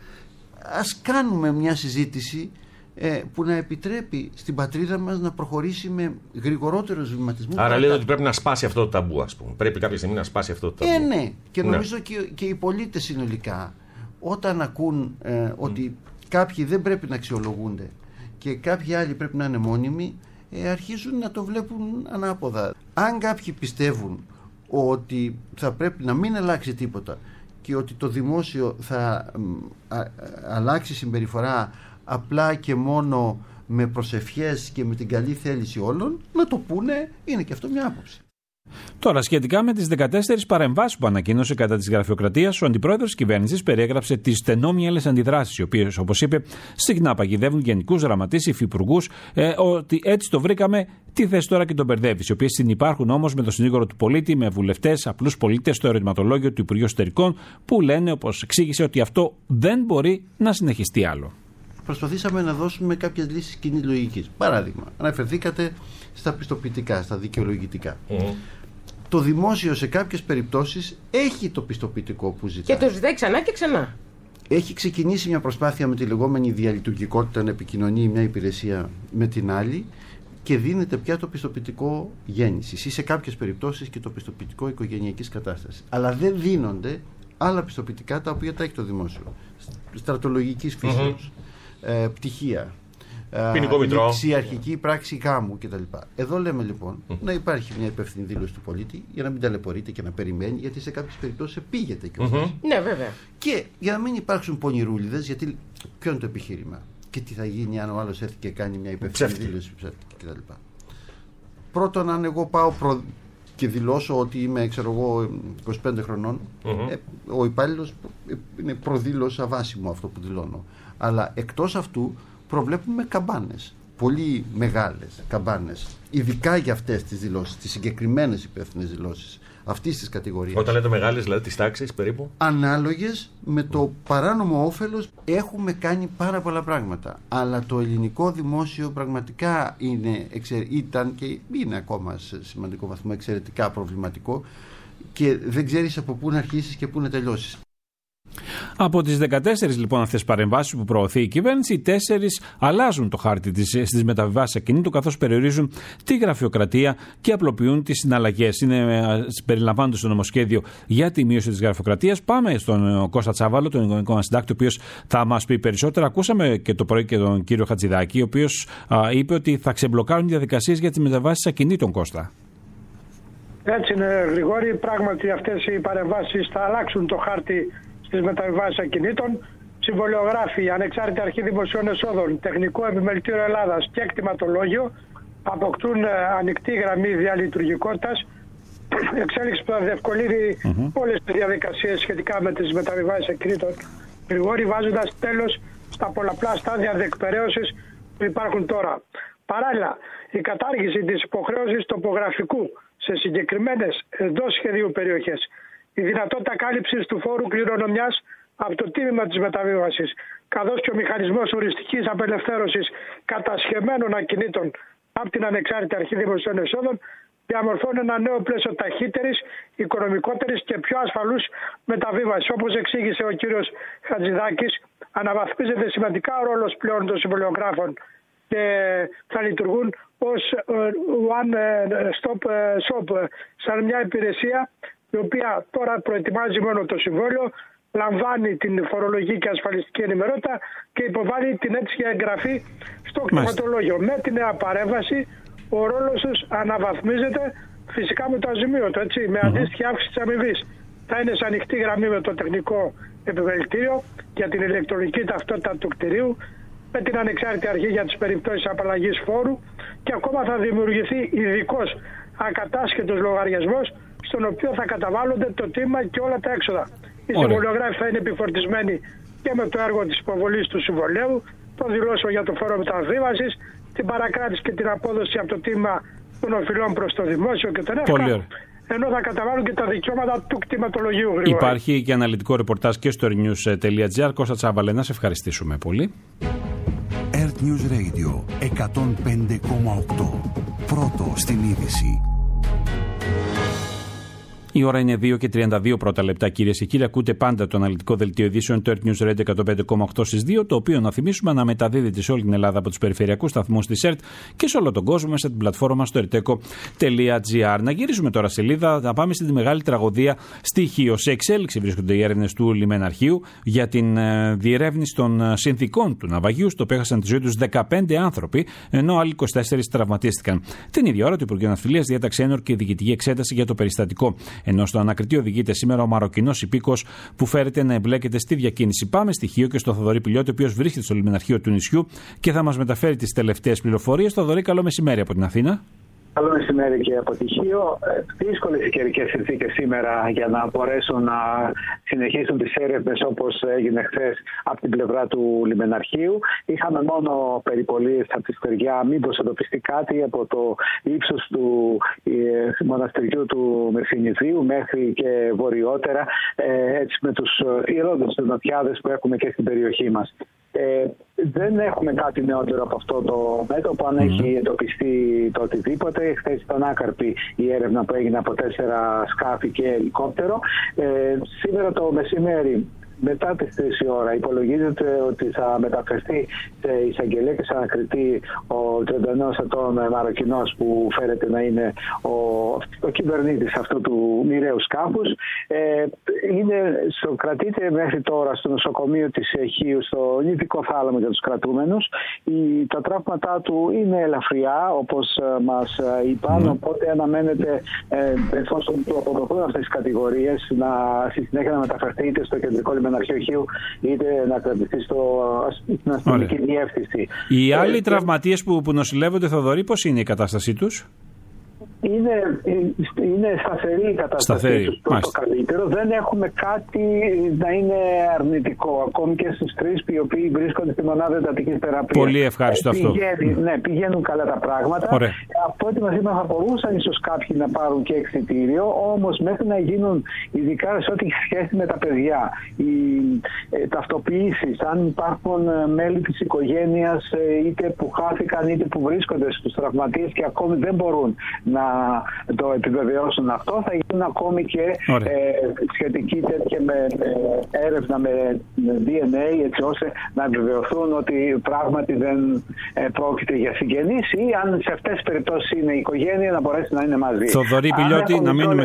Ας κάνουμε μια συζήτηση που να επιτρέπει στην πατρίδα μας να προχωρήσει με γρηγορότερους βηματισμούς. Άρα λέει ότι πρέπει να σπάσει αυτό το ταμπού, ας πούμε. Πρέπει κάποια στιγμή να σπάσει αυτό το ταμπού. Ναι, και νομίζω και οι πολίτες συνολικά, όταν ακούν ότι κάποιοι δεν πρέπει να αξιολογούνται και κάποιοι άλλοι πρέπει να είναι μόνιμοι, αρχίζουν να το βλέπουν ανάποδα. Αν κάποιοι πιστεύουν ότι θα πρέπει να μην αλλάξει τίποτα και ότι το δημόσιο θα αλλάξει συμπεριφορά απλά και μόνο με προσευχές και με την καλή θέληση όλων, να το πούνε, είναι και αυτό μια άποψη. Τώρα, σχετικά με τις 14 παρεμβάσεις που ανακοίνωσε κατά της γραφειοκρατίας, ο αντιπρόεδρος της κυβέρνησης περιέγραψε τις στενόμυαλες αντιδράσεις, οι οποίες, όπως είπε, συχνά παγιδεύουν γενικούς γραμματείς, υφυπουργούς, ότι έτσι το βρήκαμε, τι θες τώρα και τον μπερδεύεις, οι οποίες συνυπάρχουν όμως με το συνήγορο του πολίτη, με βουλευτές, απλούς πολίτες στο ερωτηματολόγιο του Υπουργείου Εσωτερικών, που λένε, όπως εξήγησε, ότι αυτό δεν μπορεί να συνεχιστεί άλλο. Προσπαθήσαμε να δώσουμε κάποιες λύσεις κοινής λογικής. Παράδειγμα, αναφερθήκατε στα πιστοποιητικά, στα δικαιολογητικά. Το δημόσιο σε κάποιες περιπτώσεις έχει το πιστοποιητικό που ζητάει. Και το ζητάει ξανά και ξανά. Έχει ξεκινήσει μια προσπάθεια με τη λεγόμενη διαλειτουργικότητα να επικοινωνεί μια υπηρεσία με την άλλη και δίνεται πια το πιστοποιητικό γέννησης ή σε κάποιες περιπτώσεις και το πιστοποιητικό οικογενειακής κατάστασης. Αλλά δεν δίνονται άλλα πιστοποιητικά τα οποία τα έχει το δημόσιο. Στρατολογικής φύσεως, πτυχία, ληξιαρχική πράξη γάμου κτλ. Εδώ λέμε λοιπόν να υπάρχει μια υπεύθυνη δήλωση του πολίτη για να μην ταλαιπωρείται και να περιμένει, γιατί σε κάποιες περιπτώσεις επήγεται κιόλας. Ναι, βέβαια. Και για να μην υπάρξουν πονηρούλιδες, γιατί ποιο είναι το επιχείρημα και τι θα γίνει αν ο άλλος έρθει και κάνει μια υπεύθυνη δήλωση κτλ. Πρώτον, αν εγώ πάω και δηλώσω ότι είμαι, ξέρω εγώ, 25 χρονών, ο υπάλληλος είναι προδήλωση αβάσιμο αυτό που δηλώνω. Αλλά εκτός αυτού προβλέπουμε καμπάνες, πολύ μεγάλες καμπάνες, ειδικά για αυτές τις δηλώσεις, τις συγκεκριμένες υπεύθυνες δηλώσεις αυτής της κατηγορίας. Όταν λέτε μεγάλες, δηλαδή τις τάξεις περίπου. Ανάλογες με το παράνομο όφελος, έχουμε κάνει πάρα πολλά πράγματα. Αλλά το ελληνικό δημόσιο πραγματικά ήταν και είναι ακόμα σε σημαντικό βαθμό εξαιρετικά προβληματικό και δεν ξέρεις από πού να αρχίσεις και πού να τελειώσεις. Από τις 14 λοιπόν αυτές παρεμβάσεις που προωθεί η κυβέρνηση, οι 4 αλλάζουν το χάρτη στις μεταβιβάσεις ακινήτου, καθώς περιορίζουν τη γραφειοκρατία και απλοποιούν τις συναλλαγές. Περιλαμβάνονται στο νομοσχέδιο για τη μείωση της γραφειοκρατίας. Πάμε στον Κώστα Τσάβαλο, τον οικονομικό μας συντάκτη, ο οποίος θα μας πει περισσότερα. Ακούσαμε και το πρωί και τον κύριο Χατζηδάκη, ο οποίος είπε ότι θα ξεμπλοκάρουν διαδικασίες για τις μεταβιβάσεις ακινήτων, Κώστα. Έτσι είναι, Γρηγόρη. Πράγματι αυτές οι παρεμβάσεις θα αλλάξουν το χάρτη στις μεταβιβάσεις ακινήτων. Συμβολιογράφοι, Ανεξάρτητη Αρχή Δημοσίων Εσόδων, Τεχνικό Επιμελητήριο Ελλάδας και Εκτιματολόγιο αποκτούν ανοιχτή γραμμή διαλειτουργικότητας, εξέλιξη που θα διευκολύνει όλες τις διαδικασίες σχετικά με τις μεταβιβάσεις ακινήτων Γρηγόρη, βάζοντας τέλος στα πολλαπλά στάδια διεκπεραίωσης που υπάρχουν τώρα. Παράλληλα, η κατάργηση της υποχρέωσης τοπογραφικού σε συγκεκριμένες εντός σχεδίου περιοχές, η δυνατότητα κάλυψης του φόρου κληρονομιάς από το τίμημα της μεταβίβασης, καθώς και ο μηχανισμός οριστικής απελευθέρωσης κατασχεμένων ακινήτων από την Ανεξάρτητη Αρχή Δημοσίων Εσόδων, διαμορφώνουν ένα νέο πλαίσιο ταχύτερης, οικονομικότερης και πιο ασφαλούς μεταβίβασης. Όπως εξήγησε ο κύριος Χατζηδάκης, αναβαθμίζεται σημαντικά ο ρόλος πλέον των συμβολιογράφων και θα λειτουργούν ως one stop shop, σαν μια υπηρεσία η οποία τώρα προετοιμάζει μόνο το συμβόλαιο, λαμβάνει την φορολογική και ασφαλιστική ενημερότητα και υποβάλλει την αίτηση για εγγραφή στο κτηματολόγιο. Με τη νέα παρέμβαση ο ρόλος τους αναβαθμίζεται, φυσικά με το αζημίωτο, έτσι, με αντίστοιχη αύξηση της αμοιβής. Θα είναι σε ανοιχτή γραμμή με το τεχνικό επιμελητήριο για την ηλεκτρονική ταυτότητα του κτηρίου, με την Ανεξάρτητη Αρχή για τις περιπτώσεις απαλλαγής φόρου και ακόμα θα δημιουργηθεί ειδικός ακατάσχετος λογαριασμός στον οποίο θα καταβάλλονται το τίμημα και όλα τα έξοδα. Οι συμβολιογράφοι θα είναι επιφορτισμένοι και με το έργο της υποβολής του συμβολέου, των δηλώσεων για το φόρο μεταβίβασης, την παρακράτηση και την απόδοση από το τίμημα των οφειλών προς το δημόσιο και τον ΕΦΚΑ, ενώ θα καταβάλουν και τα δικαιώματα του κτηματολογίου. Υπάρχει και αναλυτικό ρεπορτάζ και στο earthnews.gr. Κώστα Τσάβαλε, να σε ευχαριστήσουμε πολύ. Earth News Radio 105,8. Πρώτο στην είδηση. Η ώρα είναι 2 και 32 πρώτα λεπτά, κυρίες και κύριοι. Ακούτε πάντα το αναλυτικό δελτίο ειδήσεων του Earth News Radio 105,8 στις 2, το οποίο, να θυμίσουμε, αναμεταδίδεται σε όλη την Ελλάδα από τους περιφερειακούς σταθμούς της ΕΡΤ και σε όλο τον κόσμο μέσα στην πλατφόρμα στο erteco.gr. Να γυρίσουμε τώρα σελίδα, να πάμε στη μεγάλη τραγωδία στη Χίο. Σε εξέλιξη βρίσκονται οι έρευνες του λιμεναρχείου για την διερεύνηση των συνθηκών του ναυαγίου, στο οποίο έχασαν τη ζωή τους 15 άνθρωποι, ενώ άλλοι 24 τραυματίστηκαν. Την ίδια ώρα, το Υπουργείο Ναυτιλίας διέταξε ένορκη διοικητική εξέταση για το περιστατικό. Ενώ στο ανακριτή οδηγείται σήμερα ο Μαροκινός υπήκος που φέρεται να εμπλέκεται στη διακίνηση. Πάμε στη Χίο και στο Θοδωρή Πηλιώτη, ο οποίος βρίσκεται στο λιμεναρχείο του νησιού και θα μας μεταφέρει τις τελευταίες πληροφορίες. Θοδωρή, καλό μεσημέρι από την Αθήνα. Καλό μεσημέρι και από τη Χίο. Δύσκολες οι καιρικές συνθήκες σήμερα για να μπορέσουν να συνεχίσουν τις έρευνες όπως έγινε χθες από την πλευρά του λιμεναρχείου. Είχαμε μόνο περιπολίες από τη στεριά, μήπως εντοπιστεί κάτι από το ύψος του μοναστηριού του Μερσινιδίου μέχρι και βορειότερα, έτσι με τους ηρώδες του νοτιάδες που έχουμε και στην περιοχή μας. Δεν έχουμε κάτι νεότερο από αυτό το μέτωπο, αν έχει εντοπιστεί το οτιδήποτε. Χθες ήταν άκαρπη η έρευνα που έγινε από 4 σκάφη και ελικόπτερο. Σήμερα το μεσημέρι, μετά τις 3 η ώρα, υπολογίζεται ότι θα μεταφερθεί σε εισαγγελέα και σε ανακριτή ο 31 ετών Μαροκινός που φέρεται να είναι ο κυβερνήτης αυτού του μοιραίου σκάφους. Κρατείται μέχρι τώρα στο νοσοκομείο της Χίου, στο νηπικό θάλαμο για τους κρατούμενους. Τα τραύματά του είναι ελαφριά, όπως μας είπαν, οπότε αναμένεται, εφόσον του αποδοθούν αυτές τις κατηγορίες, στη συνέχεια να μεταφερθεί είτε στο κεντρικό λιμεναρχείο Χίου, είτε να κρατηθεί στην αστυνομική διεύθυνση. Οι άλλοι τραυματίες που νοσηλεύονται, Θοδωρή, πώς είναι η κατάστασή τους? Είναι σταθερή η κατάστασή τους, το καλύτερο. Δεν έχουμε κάτι να είναι αρνητικό. Ακόμη και στους 3 οι οποίοι βρίσκονται στη μονάδα εντατικής θεραπείας. Πολύ ευχάριστο αυτό. Ναι, πηγαίνουν καλά τα πράγματα. Ωραία. Από ό,τι μας είπαν, θα μπορούσαν ίσως κάποιοι να πάρουν και εξιτήριο, όμως μέχρι να γίνουν, ειδικά σε ό,τι έχει σχέση με τα παιδιά, οι ταυτοποιήσεις, αν υπάρχουν μέλη της οικογένειας είτε που χάθηκαν είτε που βρίσκονται στους τραυματίες και ακόμη δεν μπορούν να το επιβεβαιώσουν αυτό, θα γίνουν ακόμη και σχετική τέτοια με έρευνα με DNA, έτσι ώστε να επιβεβαιωθούν ότι πράγματι δεν πρόκειται για συγγενείς, ή αν σε αυτές τις περιπτώσεις είναι η οικογένεια, να μπορέσει να είναι μαζί. Θοδωρή Πηλιώτη, να μείνουμε.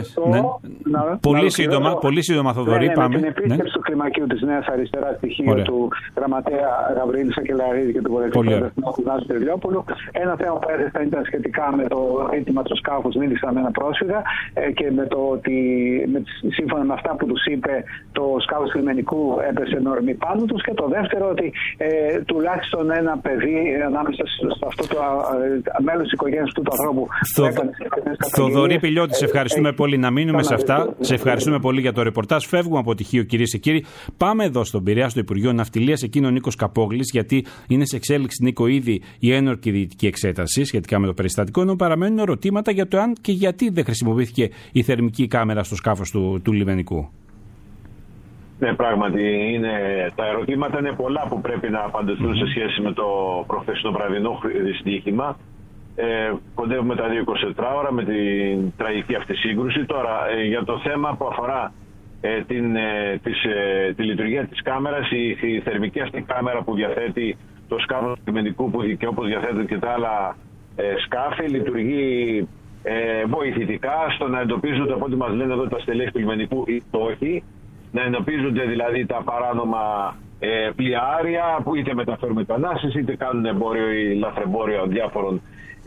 Πολύ σύντομα, Θοδωρή, πάμε. Με την επίσκεψη του κλιμακίου της Νέας Αριστεράς στοιχείο του γραμματέα Γαβρίλη Σακελαρίδη και του βουλευτή του Νάσου Τελειόπουλου. Ένα θέμα που έθεσα ήταν σχετικά με το ζήτημα του σκάφου σκάφος μίλησαν με ένα πρόσφυγα και με το ότι σύμφωνα με αυτά που τους είπε το σκάφος του λιμενικού έπεσε με ορμή πάνω τους, και το δεύτερο ότι τουλάχιστον ένα παιδί ανάμεσα σε αυτό το μέλος της οικογένειας του ανθρώπου. Θοδωρή Πηλιώτη, σε ευχαριστούμε πολύ. Να μείνουμε σε αυτά. Σε ευχαριστούμε πολύ για το ρεπορτάζ. Φεύγουμε από τυχείο, κυρίες και κύριοι. Πάμε εδώ στον Πειραιά, στο Υπουργείο Ναυτιλίας. Εκεί είναι ο Νίκος Καπόγλης, γιατί είναι σε εξέλιξη, Νίκο, ήδη η ένορκη διαιτητική εξέταση σχετικά με το περιστατικό. Ενώ παραμένουν ερωτήματα για το αν και γιατί δεν χρησιμοποιήθηκε η θερμική κάμερα στο σκάφος του λιμενικού. Ναι, πράγματι τα ερωτήματα είναι πολλά που πρέπει να απαντηθούν σε σχέση με το προχθεσινό βραδινό δυστύχημα. Κοντεύουμε τα 24 ώρα με την τραγική αυτή σύγκρουση. Τώρα, για το θέμα που αφορά τη λειτουργία της κάμερας, η θερμική αυτή κάμερα που διαθέτει το σκάφος του λιμενικού και όπως διαθέτουν και τα άλλα σκάφη, λειτουργεί βοηθητικά στο να εντοπίζονται, από ό,τι μας λένε εδώ τα στελέχη του λιμενικού, ή το όχι, να εντοπίζονται δηλαδή τα παράνομα πλοιάρια που είτε μεταφέρουν μετανάστες είτε κάνουν εμπόριο ή λαθρεμπόριο διάφορων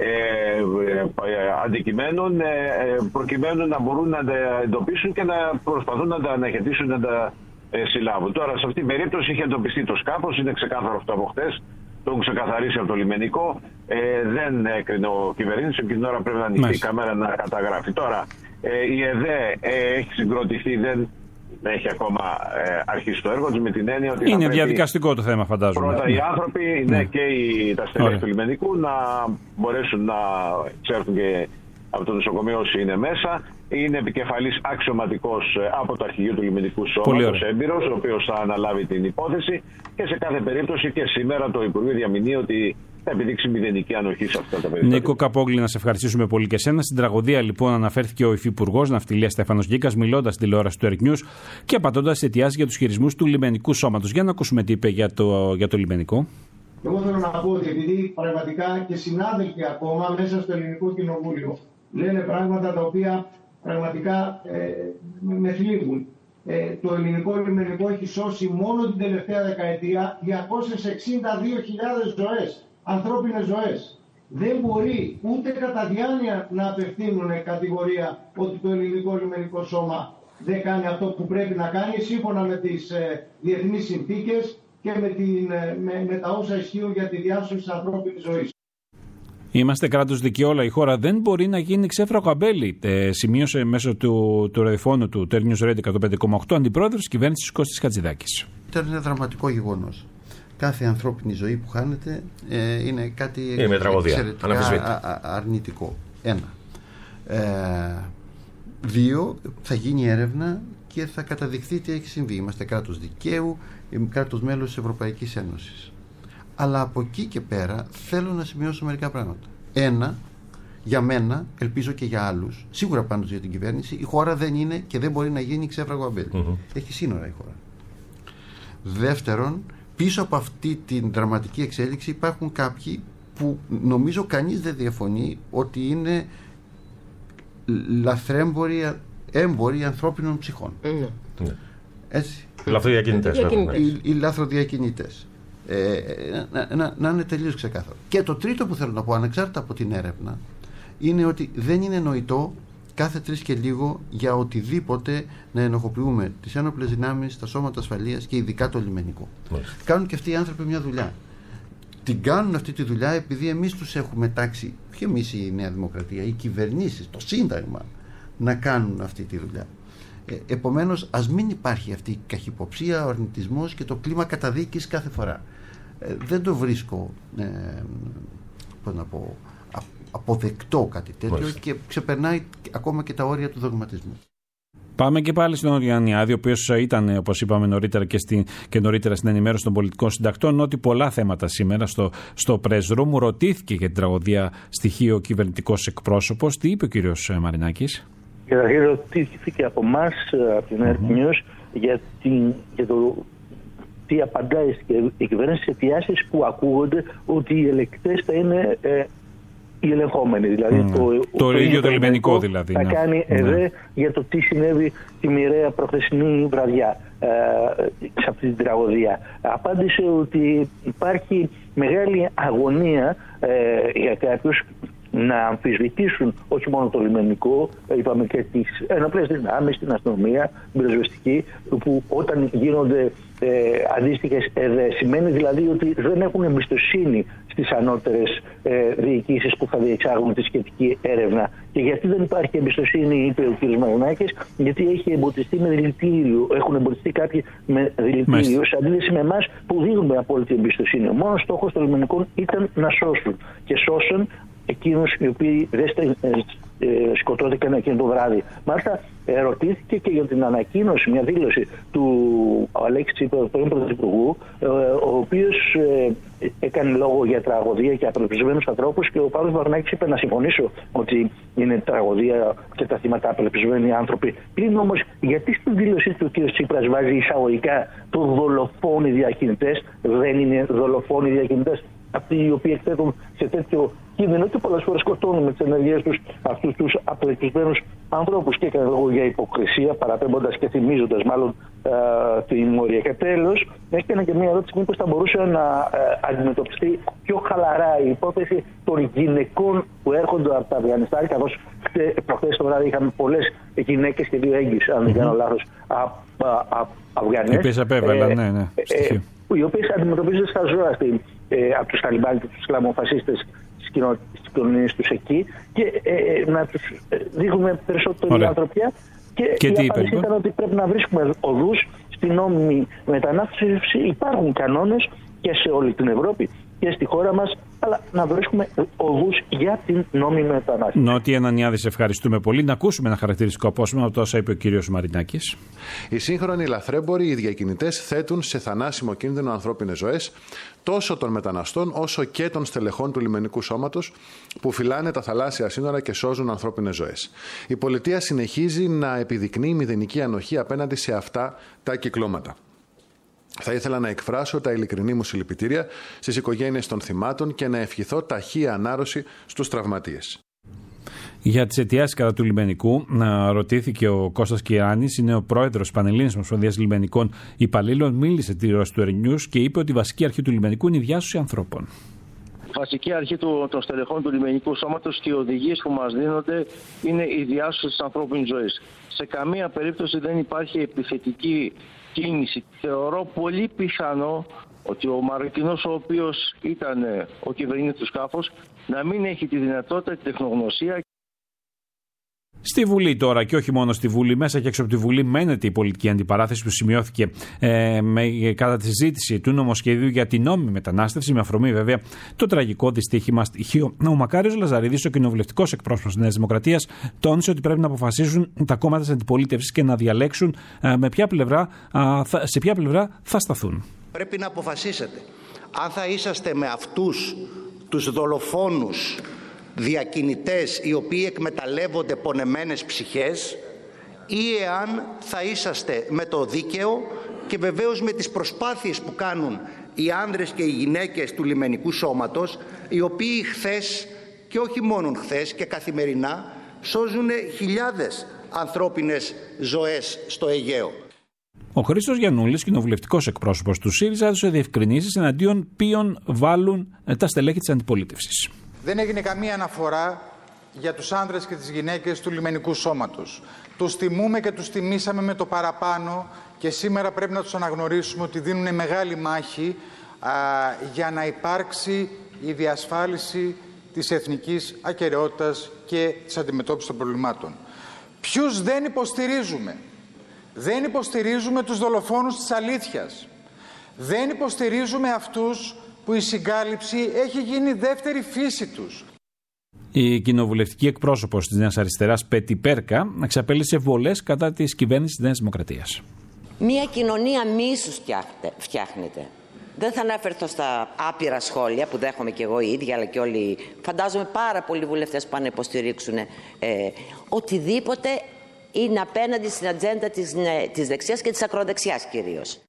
αντικειμένων, προκειμένου να μπορούν να τα εντοπίσουν και να προσπαθούν να τα αναχαιτήσουν, να τα συλλάβουν. Τώρα, σε αυτήν την περίπτωση είχε εντοπιστεί το σκάφος, είναι ξεκάθαρο αυτό από χτες, το έχουν ξεκαθαρίσει από το λιμενικό, δεν έκρινε ο κυβερνήτης, εκείνη την ώρα πρέπει να ανοιχτεί η κάμερα να καταγράφει. Τώρα, η ΕΔΕ έχει συγκροτηθεί, δεν έχει ακόμα αρχίσει το έργο του, με την έννοια ότι είναι διαδικαστικό το θέμα, φαντάζομαι. Πρώτα οι άνθρωποι, και τα στελέχη του λιμενικού να μπορέσουν να ξέρουν και από το νοσοκομείο όσοι είναι μέσα. Είναι επικεφαλής αξιωματικός από το αρχηγείο του λιμενικού σώματος, έμπειρος, ο οποίος θα αναλάβει την υπόθεση, και σε κάθε περίπτωση και σήμερα το Υπουργείο διαμηνύει ότι θα επιδείξει μηδενική ανοχή σε αυτά τα περιστατικά. Νίκο Καπόγλη, να σε ευχαριστήσουμε πολύ και εσένα. Στην τραγωδία λοιπόν αναφέρθηκε ο Υφυπουργός Ναυτιλίας Στέφανος Γκίκας, μιλώντας στην τηλεόραση του Earth News και απαντώντας σε αιτιάσεις για τους χειρισμούς του λιμενικού σώματος. Για να ακούσουμε τι είπε για το λιμενικό. Εγώ θέλω να πω ότι επειδή πραγματικά και συνάδελφοι ακόμα μέσα στο Ελληνικό Κοινοβούλιο λένε πράγματα τα οποία πραγματικά με θλίβουν. Το ελληνικό λιμενικό έχει σώσει μόνο την τελευταία δεκαετία 262.000 ζωές, ανθρώπινες ζωές. Δεν μπορεί ούτε κατά διάνοια να απευθύνουν κατηγορία ότι το ελληνικό λιμενικό σώμα δεν κάνει αυτό που πρέπει να κάνει σύμφωνα με τις διεθνείς συνθήκες και με τα όσα ισχύουν για τη διάσωση της ανθρώπινης ζωής. Είμαστε κράτος δικαίου, η χώρα δεν μπορεί να γίνει ξέφραγο αμπέλι. Σημείωσε μέσω του ραδιοφώνου του Earth News Radio 105,8 αντιπρόεδρος της κυβέρνησης Κώστης Χατζηδάκης. Ήταν ένα δραματικό γεγονός. Κάθε ανθρώπινη ζωή που χάνεται είναι κάτι εξαιρετικά αρνητικό. Ένα. Δύο, θα γίνει έρευνα και θα καταδειχθεί τι έχει συμβεί. Είμαστε κράτος δικαίου, κράτος μέλος της Ευρωπαϊκής Ένωσης. Αλλά από εκεί και πέρα θέλω να σημειώσω μερικά πράγματα. Ένα, για μένα, ελπίζω και για άλλους, σίγουρα πάντως για την κυβέρνηση, η χώρα δεν είναι και δεν μπορεί να γίνει ξέφραγο αμπέλι. Έχει σύνορα η χώρα. Δεύτερον, πίσω από αυτή την δραματική εξέλιξη υπάρχουν κάποιοι που νομίζω κανείς δεν διαφωνεί ότι είναι έμποροι ανθρώπινων ψυχών. Έτσι. Λαθροδιακινητές. Οι λαθροδιακινητές. Να είναι τελείως ξεκάθαρο. Και το τρίτο που θέλω να πω, ανεξάρτητα από την έρευνα, είναι ότι δεν είναι νοητό κάθε 3 και λίγο για οτιδήποτε να ενοχοποιούμε τις ένοπλες δυνάμεις, τα σώματα ασφαλείας και ειδικά το λιμενικό. Κάνουν και αυτοί οι άνθρωποι μια δουλειά. Την κάνουν αυτή τη δουλειά επειδή εμείς τους έχουμε τάξει, όχι εμείς η Νέα Δημοκρατία, οι κυβερνήσεις, το Σύνταγμα, να κάνουν αυτή τη δουλειά. Επομένως, ας μην υπάρχει αυτή η καχυποψία, ο αρνητισμός και το κλίμα καταδίκης κάθε φορά. Δεν το βρίσκω αποδεκτό κάτι τέτοιο και ξεπερνάει ακόμα και τα όρια του δογματισμού. Πάμε και πάλι στον Γιάννη Άδη, ο οποίος ήταν, όπως είπαμε νωρίτερα και νωρίτερα στην ενημέρωση των πολιτικών συντακτών, ότι πολλά θέματα σήμερα στο Press Room. Ρωτήθηκε για την τραγωδία στοιχείο κυβερνητικός εκπρόσωπος. Τι είπε ο κύριος Μαρινάκης? Ρωτήθηκε από εμάς, από την Earth News, για το τι απαντάει η κυβέρνηση σε αιτιάσεις που ακούγονται ότι οι ελεκτές θα είναι οι ελεγχόμενοι. Δηλαδή το ίδιο το λιμενικό δηλαδή. Θα κάνει ΕΔΕ για το τι συνέβη τη μοιραία προχθεσινή βραδιά σε αυτή την τραγωδία. Απάντησε ότι υπάρχει μεγάλη αγωνία για κάποιους να αμφισβητήσουν όχι μόνο το λιμενικό, είπαμε και τις ενόπλες δυνάμεις, την αστυνομία, την πυροσβεστική, που όταν γίνονται αντίστοιχες σημαίνει δηλαδή ότι δεν έχουν εμπιστοσύνη στις ανώτερες διοικήσεις που θα διεξάγουν τη σχετική έρευνα. Και γιατί δεν υπάρχει εμπιστοσύνη, είπε ο κ. Μαρινάκης, γιατί έχει εμποτιστεί με δηλητήριο. Έχουν εμποτιστεί κάποιοι με δηλητήριο, σε αντίθεση με εμάς που δίνουμε απόλυτη εμπιστοσύνη. Ο μόνος στόχος των λιμενικών ήταν να σώσουν. Και σώσουν εκείνους οι οποίοι δεν σκοτώθηκαν εκείνο το βράδυ. Μάλιστα, ρωτήθηκε και για την ανακοίνωση, μια δήλωση του Αλέξη Τσίπρα, του πρώην Πρωθυπουργού, ο οποίος έκανε λόγο για τραγωδία και απελπισμένους ανθρώπους, και ο Παύλος Βαρνάκης είπε να συμφωνήσω ότι είναι τραγωδία και τα θύματα απελπισμένοι άνθρωποι. Πλην όμως, γιατί στην δήλωσή του ο κ. Τσίπρας βάζει εισαγωγικά το δολοφόνοι διακινητές? Δεν είναι δολοφόνοι διακινητές αυτοί οι οποίοι εκθέτουν σε τέτοιο κίνδυνο και πολλές φορές σκοτώνουν με τις ενεργείες τους αυτούς τους απελπισμένους ανθρώπους? Και έκανε λόγο για υποκρισία, παραπέμποντας και θυμίζοντας μάλλον την μορία. Και τέλος, έκανε και μια ερώτηση μήπως θα μπορούσε να αντιμετωπιστεί πιο χαλαρά η υπόθεση των γυναικών που έρχονται από τα Αφγανιστάν, καθώς προχθές το βράδυ είχαμε πολλές γυναίκες και 2 έγκυες, αν δεν κάνω λάθος, Αφγανές. Οι οποίες απέβαλαν, οι οποίες αντιμετωπίζονται στα ζώα από τους Ταλιμπάν και τους Ισλαμοφασίστες στις κοινωνίες τους εκεί, και να τους δείχνουμε περισσότερη ανθρωπιά. Και η απάντηση ήταν ότι πρέπει να βρίσκουμε οδούς στην νόμιμη μετανάστευση. Υπάρχουν κανόνες και σε όλη την Ευρώπη και στη χώρα μας, αλλά να βρίσκουμε οδούς για την νόμιμη μετανάστευση. Νότια Ανανιάδη, σε ευχαριστούμε πολύ. Να ακούσουμε ένα χαρακτηριστικό απόσπασμα από το όσα είπε ο κύριος Μαρινάκης. Οι σύγχρονοι λαθρέμποροι, οι διακινητές, θέτουν σε θανάσιμο κίνδυνο ανθρώπινες ζωές, τόσο των μεταναστών όσο και των στελεχών του λιμενικού σώματος που φυλάνε τα θαλάσσια σύνορα και σώζουν ανθρώπινες ζωές. Η πολιτεία συνεχίζει να επιδεικνύει μηδενική ανοχή απέναντι σε αυτά τα κυκλώματα. Θα ήθελα να εκφράσω τα ειλικρινή μου συλληπιτήρια στις οικογένειες των θυμάτων και να ευχηθώ ταχεία ανάρρωση στους τραυματίες. Για τις αιτιάσεις κατά του λιμενικού, ρωτήθηκε ο Κώστας Κυράνης, είναι ο πρόεδρος Πανελλήνιας Ομοσπονδίας Λιμενικών Υπαλλήλων, μίλησε τη ροή του Ερνιούς και είπε ότι η βασική αρχή του λιμενικού είναι η διάσωση ανθρώπων. Βασική αρχή των στελεχών του λιμενικού σώματος και οι οδηγίες που μας δίνονται είναι η διάσωση της ανθρώπινης ζωής. Σε καμία περίπτωση δεν υπάρχει επιθετική κίνηση. Θεωρώ πολύ πιθανό ότι ο Μαροκινός, ο οποίος ήταν ο κυβερνήτης του σκάφους, να μην έχει τη δυνατότητα, τη τεχνογνωσία. Στη Βουλή τώρα, και όχι μόνο στη Βουλή, μέσα και έξω από τη Βουλή, μένεται η πολιτική αντιπαράθεση που σημειώθηκε κατά τη συζήτηση του νομοσχεδίου για την νόμιμη μετανάστευση, με αφορμή βέβαια το τραγικό δυστύχημα στοιχείο. Ο Μακάριος Λαζαρίδης, ο κοινοβουλευτικός εκπρόσωπος της Νέας Δημοκρατίας, τόνισε ότι πρέπει να αποφασίσουν τα κόμματα της αντιπολίτευσης και να διαλέξουν σε ποια πλευρά θα σταθούν. Πρέπει να αποφασίσετε αν θα είσαστε με αυτούς τους δολοφόνους διακινητές οι οποίοι εκμεταλλεύονται πονεμένες ψυχές, ή εάν θα είσαστε με το δίκαιο και βεβαίως με τις προσπάθειες που κάνουν οι άνδρες και οι γυναίκες του λιμενικού σώματος, οι οποίοι χθες και όχι μόνο χθες και καθημερινά σώζουν χιλιάδες ανθρώπινες ζωές στο Αιγαίο. Ο Χρήστος Γιαννούλης, κοινοβουλευτικός εκπρόσωπος του ΣΥΡΙΖΑ, έδωσε διευκρινήσεις εναντίον ποιων βάλουν τα στελέχη της αντιπολίτευσης. Δεν έγινε καμία αναφορά για τους άνδρες και τις γυναίκες του λιμενικού σώματος. Τους τιμούμε και τους τιμήσαμε με το παραπάνω και σήμερα πρέπει να τους αναγνωρίσουμε ότι δίνουν μεγάλη μάχη για να υπάρξει η διασφάλιση της εθνικής ακεραιότητας και της αντιμετώπισης των προβλημάτων. Ποιους δεν υποστηρίζουμε? Δεν υποστηρίζουμε τους δολοφόνους της αλήθειας. Δεν υποστηρίζουμε αυτούς που η συγκάλυψη έχει γίνει δεύτερη φύση τους. Η κοινοβουλευτική εκπρόσωπος της Νέας Αριστεράς, Πέτη Πέρκα, εξαπέλυσε βολές κατά της κυβέρνησης της Νέας Δημοκρατίας. Μία κοινωνία μίσους φτιάχνεται. Δεν θα αναφερθώ στα άπειρα σχόλια που δέχομαι και εγώ η ίδια, αλλά και όλοι, φαντάζομαι πάρα πολλοί βουλευτές που πάνε να υποστηρίξουν οτιδήποτε είναι απέναντι στην ατζέντα της δεξιάς και της ακροδεξιάς κυρίως.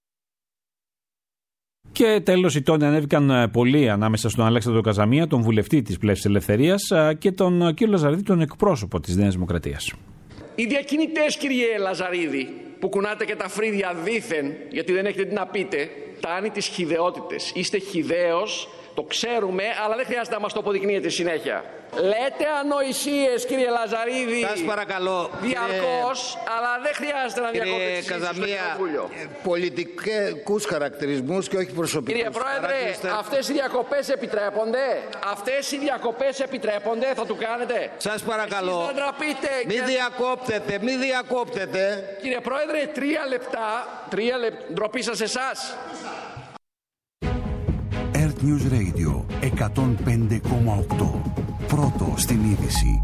Και τέλος, οι τόνοι ανέβηκαν πολύ ανάμεσα στον Αλέξανδρο Καζαμία, τον βουλευτή της Πλεύσης Ελευθερίας, και τον κύριο Λαζαρίδη, τον εκπρόσωπο της Νέας Δημοκρατίας. Οι διακινητές, κύριε Λαζαρίδη, που κουνάτε και τα φρύδια δήθεν, γιατί δεν έχετε τι να πείτε, τάνει τις χυδαιότητες. Είστε χυδαίος Το ξέρουμε, αλλά δεν χρειάζεται να μας το αποδεικνύετε συνέχεια. Λέτε ανοησίες, κύριε Λαζαρίδη, σας παρακαλώ, διαρκώς, αλλά δεν χρειάζεται να διακόπτετε τη συζήτηση στο Κοινοβούλιο. Πολιτικούς χαρακτηρισμούς και όχι προσωπικούς. Κύριε Πρόεδρε, αυτές οι διακοπές επιτρέπονται? Αυτές οι διακοπές επιτρέπονται? Θα του κάνετε? Σας παρακαλώ, μη διακόπτετε. Κύριε Πρόεδρε, 3 λεπτά. Ντροπή σας εσάς. Earth News Radio 105,8. Πρώτο στην είδηση.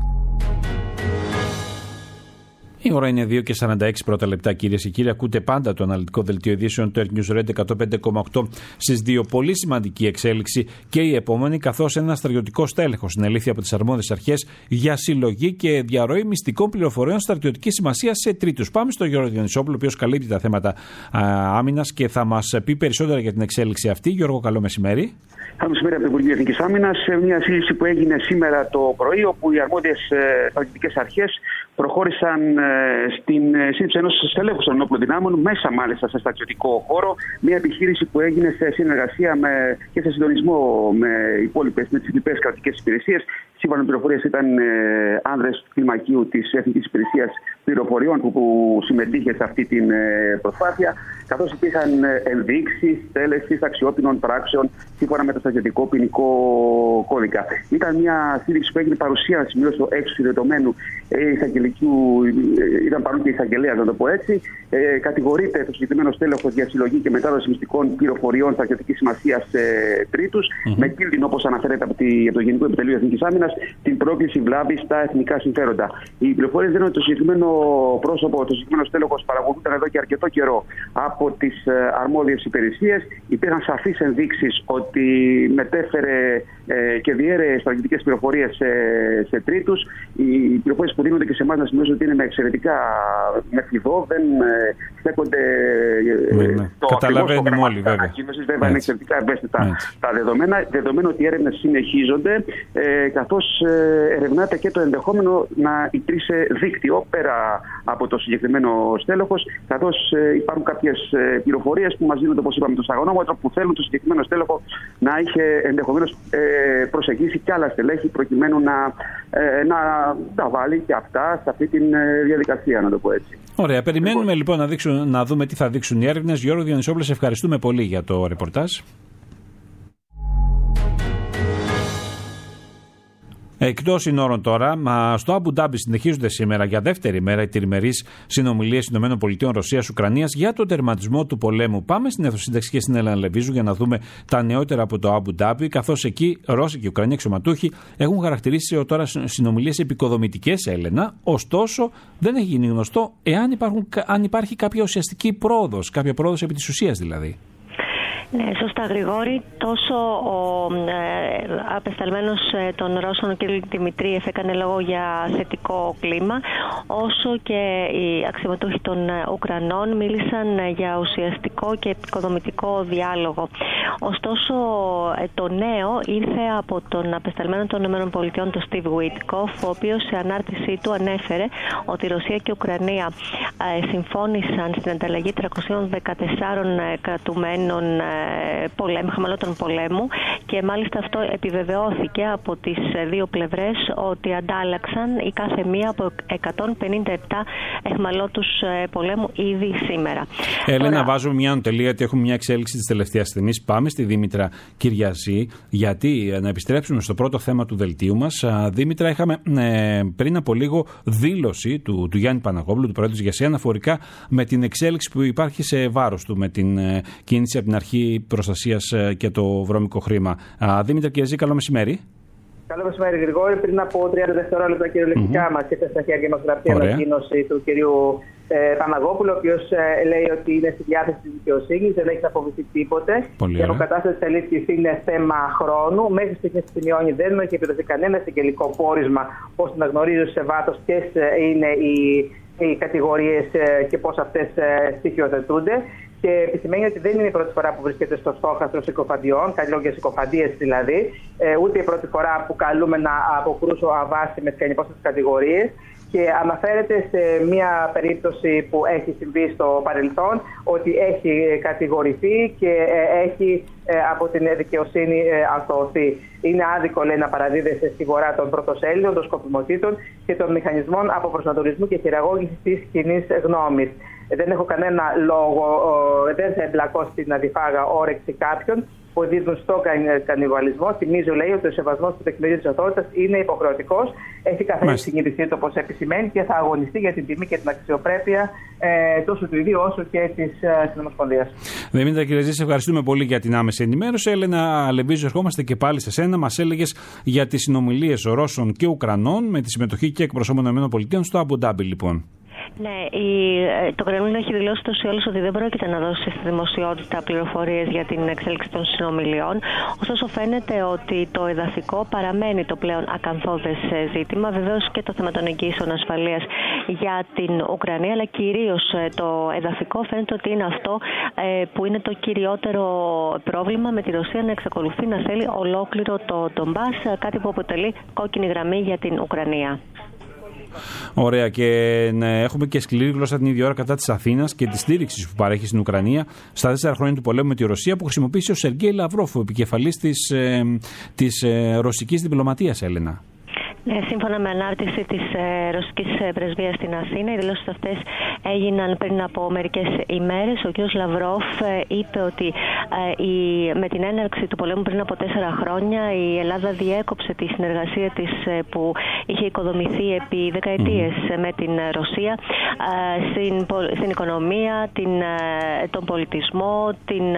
Η ώρα είναι 2:46 πρώτα λεπτά, κυρίες και κύριοι. Ακούτε πάντα το αναλυτικό δελτίο ειδήσεων του Earth News Radio 105,8 στις 2. Πολύ σημαντική εξέλιξη και η επόμενη, καθώς ένα στρατιωτικό στέλεχος συνελήφθη από τις αρμόδιες αρχές για συλλογή και διαρροή μυστικών πληροφοριών στρατιωτικής σημασίας σε τρίτους. Πάμε στον Γιώργο Διονυσόπουλο, ο οποίος καλύπτει τα θέματα άμυνας και θα μας πει περισσότερα για την εξέλιξη αυτή. Γιώργο, καλό μεσημέρι. Καλό μεσημέρι από το Υπουργείο Εθνικής Άμυνας. Μια σύλληψη που έγινε σήμερα το πρωί, όπου οι αρμόδιες στρατιωτικές αρχές προχώρησαν στην σύλληψη ενός στελέχους των ενόπλων δυνάμεων, μέσα μάλιστα σε στρατιωτικό χώρο. Μια επιχείρηση που έγινε σε συνεργασία και σε συντονισμό με τις λοιπές κρατικές υπηρεσίες. Σύμφωνα με πληροφορίες, ήταν άνδρες του κλιμακίου της Εθνικής Υπηρεσίας Πληροφοριών που συμμετείχε σε αυτή την προσπάθεια, καθώς υπήρχαν ενδείξεις τέλεσης αξιόπινων πράξεων σύμφωνα με το στρατιωτικό ποινικό κώδικα. Ήταν μια σύλληψη που έγινε παρουσία, να σημειώσω, έξω συνδεδομένου ήταν παρόν και η εισαγγελέας, να το πω έτσι. Κατηγορείται το συγκεκριμένο στέλεχος για συλλογή και μετάδοση μυστικών πληροφοριών στρατιωτικής σημασίας σε τρίτους, με κίνδυνο, όπως αναφέρεται από το Γενικό Επιτελείο Εθνικής Άμυνας, την πρόκληση βλάβη στα εθνικά συμφέροντα. Οι πληροφορίες δίνουν ότι το συγκεκριμένο πρόσωπο, το συγκεκριμένο στέλεχος, παρακολουθούνταν εδώ και αρκετό καιρό από τις αρμόδιες υπηρεσίες. Υπήρχαν σαφείς ενδείξεις ότι μετέφερε και διέρεε στρατιωτικές πληροφορίες σε τρίτους. Οι πληροφορίες που δίνονται και σε εμάς, να σημειώσω ότι είναι με φιδό, δεν στέκονται. Καταλαβαίνουμε όλοι, βέβαια. Βέβαια, είναι εξαιρετικά ευαίσθητα τα δεδομένα. Δεδομένου ότι οι έρευνες συνεχίζονται, καθώς ερευνάται και το ενδεχόμενο να ιδρύσει δίκτυο πέρα από το συγκεκριμένο στέλεχος, καθώς υπάρχουν κάποιες πληροφορίες που μας δίνονται, όπως είπαμε, το σταγονόμετρο, που θέλουν το συγκεκριμένο στέλεχο να είχε ενδεχομένως προσεγγίσει κι άλλα στελέχη, προκειμένου να τα βάλει και αυτά σε αυτή τη διαδικασία, να το πω έτσι. Ωραία. Περιμένουμε λοιπόν να δούμε τι θα δείξουν οι έρευνες. Γιώργο Διονυσόπουλο, σε ευχαριστούμε πολύ για το ρεπορτάζ. Εκτός συνόρων τώρα, στο Αμπου Ντάμπι συνεχίζονται σήμερα για δεύτερη μέρα οι τριμερείς συνομιλίες ΗΠΑ Ρωσίας-Ουκρανίας για τον τερματισμό του πολέμου. Πάμε στην αιθροσύνταξη και στην Έλενα Λεβίζου για να δούμε τα νεότερα από το Αμπου Ντάμπι, καθώς εκεί Ρώσοι και Ουκρανοί αξιωματούχοι έχουν χαρακτηρίσει τώρα συνομιλίες επικοδομητικές, Έλενα. Ωστόσο, δεν έχει γίνει γνωστό αν υπάρχει κάποια ουσιαστική πρόοδος, κάποια πρόοδος επί της ουσίας δηλαδή. Ναι, σωστά, Γρηγόρη. Τόσο ο απεσταλμένος των Ρώσων, ο κ. Δημητρίεφ, έκανε λόγο για θετικό κλίμα, όσο και οι αξιωματούχοι των Ουκρανών μίλησαν για ουσιαστικό και επικοδομητικό διάλογο. Ωστόσο, το νέο ήρθε από τον απεσταλμένο των ΗΠΑ, τον Στιβ Γουίτκοφ, ο οποίος σε ανάρτησή του ανέφερε ότι η Ρωσία και η Ουκρανία συμφώνησαν στην ανταλλαγή 314 κρατουμένων χαμαλώτων πολέμου, και μάλιστα αυτό επιβεβαιώθηκε από τις δύο πλευρές, ότι αντάλλαξαν η κάθε μία από 157 εχμαλώτους πολέμου ήδη σήμερα. Έλενα, βάζουμε μια ανωτελεία, γιατί έχουμε μια εξέλιξη της τελευταίας στιγμής. Πάμε στη Δήμητρα Κυριαζή, γιατί να επιστρέψουμε στο πρώτο θέμα του δελτίου μας. Δήμητρα, είχαμε πριν από λίγο δήλωση του Γιάννη Παναγόπουλου, του Προέδρου της ΓΕΣΕ, αναφορικά με την εξέλιξη που υπάρχει σε βάρος του με την κίνηση από την Αρχή Προστασίας και το βρώμικο χρήμα. Δήμητρα Κυριαζή, καλό μεσημέρι. Καλό μεσημέρι, Γρηγόρη. Πριν από 30 δευτερόλεπτα κυριολεκτικά μας ήρθε στα χέρια μας γραπτή ανακοίνωση του κυρίου Παναγόπουλου, ο οποίος λέει ότι είναι στη διάθεση της δικαιοσύνης, δεν έχει αποβηθεί τίποτε. Η αποκατάσταση της αλήθειας είναι θέμα χρόνου. Μέχρι στιγμής στη σημειώνει δεν μου έχει επιδοθεί κανένα συγγελικό πόρισμα ώστε να γνωρίζω σε βάθος ποιες είναι οι κατηγορίες και πώς αυτές στοιχειοθετούνται. Και επισημαίνει ότι δεν είναι η πρώτη φορά που βρίσκεται στο στόχαστρο συκοφαντιών, καλλιόγια συκοφαντίες δηλαδή, ούτε η πρώτη φορά που καλούμε να αποκρούσω αβάσιμες και ανυπόστατες κατηγορίες. και αναφέρεται σε μια περίπτωση που έχει συμβεί στο παρελθόν, ότι έχει κατηγορηθεί και έχει από την δικαιοσύνη αθωωωθεί. Είναι άδικο, λέει, να παραδίδεσαι στη βορρά των πρωτοσέλιδων, των σκοπιμοτήτων και των μηχανισμών αποπροσανατολισμού και χειραγώγησης της κοινής γνώμης. Δεν έχω κανένα λόγο, δεν θα εμπλακώ στην αδιφάγα όρεξη κάποιων που δίδουν στο κανιβαλισμό. Θυμίζω, λέει, ότι ο σεβασμός του τεκμηρίου της αθωότητας είναι υποχρεωτικός. Έχει καθαρή συνείδησή του, όπως επισημαίνει, και θα αγωνιστεί για την τιμή και την αξιοπρέπεια τόσο του ιδίου όσο και της Συνομοσπονδίας. Δήμητρα Κυρεζή, σε ευχαριστούμε πολύ για την άμεση ενημέρωση. Έλενα Λεβίζου, ερχόμαστε και πάλι σε σένα. Μας έλεγες για τις συνομιλίες Ρώσων και Ουκρανών με τη συμμετοχή και εκπροσώπων ΗΠΑ στο Αμπουντάμπι, λοιπόν. Ναι, το Κρεμλίνο έχει δηλώσει τόσο ή όλος ότι δεν πρόκειται να δώσει στη δημοσιότητα πληροφορίες για την εξέλιξη των συνομιλιών. Ωστόσο, φαίνεται ότι το εδαφικό παραμένει το πλέον ακαθόδες ζήτημα. Βεβαίως και το θέμα των εγγύσεων ασφαλείας για την Ουκρανία, αλλά κυρίως το εδαφικό φαίνεται ότι είναι αυτό που είναι το κυριότερο πρόβλημα, με τη Ρωσία να εξακολουθεί να θέλει ολόκληρο το Ντομπάς, κάτι που αποτελεί κόκκινη γραμμή για την Ουκρανία. Ωραία, και έχουμε και σκληρή γλώσσα την ίδια ώρα κατά της Αθήνας και της στήριξης που παρέχει στην Ουκρανία στα 4 χρόνια του πολέμου με τη Ρωσία, που χρησιμοποίησε ο Σεργέη Λαυρόφ, ο επικεφαλής της ρωσικής διπλωματίας, Έλενα. Ναι, σύμφωνα με ανάρτηση της ρωσικής πρεσβείας στην Αθήνα, οι δηλώσεις αυτές έγιναν πριν από μερικές ημέρες. Ο κ. Λαυρόφ είπε ότι με την έναρξη του πολέμου πριν από 4 χρόνια η Ελλάδα διέκοψε τη συνεργασία της που είχε οικοδομηθεί επί δεκαετίες με την Ρωσία στην οικονομία, τον πολιτισμό,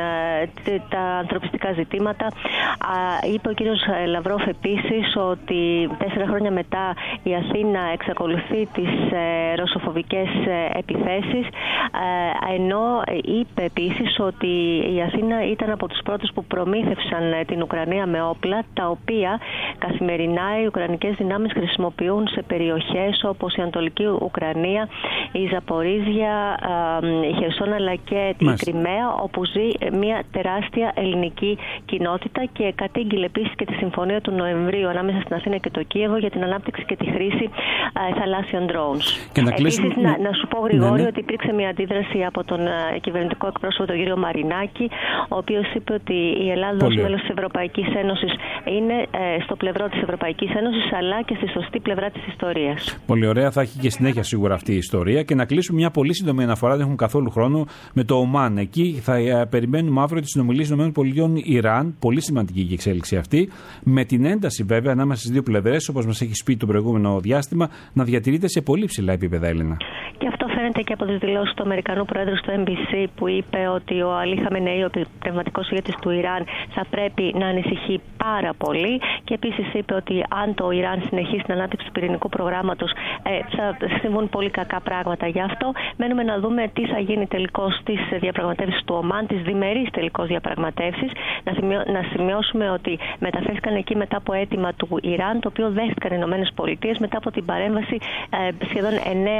τα ανθρωπιστικά ζητήματα. Είπε ο κ. Λαυρόφ επίσης ότι 4 χρόνια μετά η Αθήνα εξακολουθεί τις ρωσοφοβικές επιθέσεις, ενώ είπε επίσης ότι η Αθήνα ήταν από τους πρώτους που προμήθευσαν την Ουκρανία με όπλα, τα οποία καθημερινά οι Ουκρανικές δυνάμεις χρησιμοποιούν σε περιοχές όπως η Ανατολική Ουκρανία, η Ζαπορίζια, η Χερσόν, αλλά και την Κριμαία, όπου ζει μια τεράστια ελληνική κοινότητα, και κατήγγειλε επίσης και τη συμφωνία του Νοεμβρίου ανάμεσα στην Αθήνα και το Κίεβο για την ανάπτυξη και τη χρήση θαλάσσιων drones. Επίσης, να σου πω, Γρηγόρη, ότι υπήρξε μια αντίδραση από τον κυβερνητικό εκπρόσωπο, τον κύριο Μαρινάκη, ο οποίος είπε ότι η Ελλάδα ως μέλος της Ευρωπαϊκής Ένωσης είναι στο πλευρό της Ευρωπαϊκής Ένωσης, αλλά και στη σωστή πλευρά της ιστορίας. Πολύ ωραία, θα έχει και συνέχεια σίγουρα αυτή η ιστορία. Και να κλείσουμε μια πολύ σύντομη αναφορά, δεν έχουμε καθόλου χρόνο, με το Ομάν. Εκεί θα περιμένουμε αύριο τις συνομιλίες των ΗΠΑ-Ιράν, πολύ σημαντική η εξέλιξη αυτή, με την ένταση βέβαια ανάμεσα στις δύο πλευρές, όπως μας έχει πει το προηγούμενο διάστημα, να διατηρείται σε πολύ ψηλά επίπεδα, Έλενα. Και αυτό φαίνεται και από τις δηλώσεις του Αμερικανού Προέδρου στο NBC, που είπε ότι ο Αλί Χαμενεή, ο πνευματικός ηγέτης του Ιράν, θα πρέπει να ανησυχεί πάρα πολύ. Και επίσης είπε ότι αν το Ιράν συνεχίσει την ανάπτυξη του πυρηνικού προγράμματος, θα συμβούν πολύ κακά πράγματα. Γι' αυτό μένουμε να δούμε τι θα γίνει τελικώς στις διαπραγματεύσεις του Ομάν, τις διμερείς τελικώς διαπραγματεύσεις. Να σημειώσουμε ότι μεταφέρθηκαν εκεί μετά από αίτημα του Ιράν, το οποίο δέχτηκαν οι Ηνωμένες Πολιτείες μετά από την παρέμβαση σχεδόν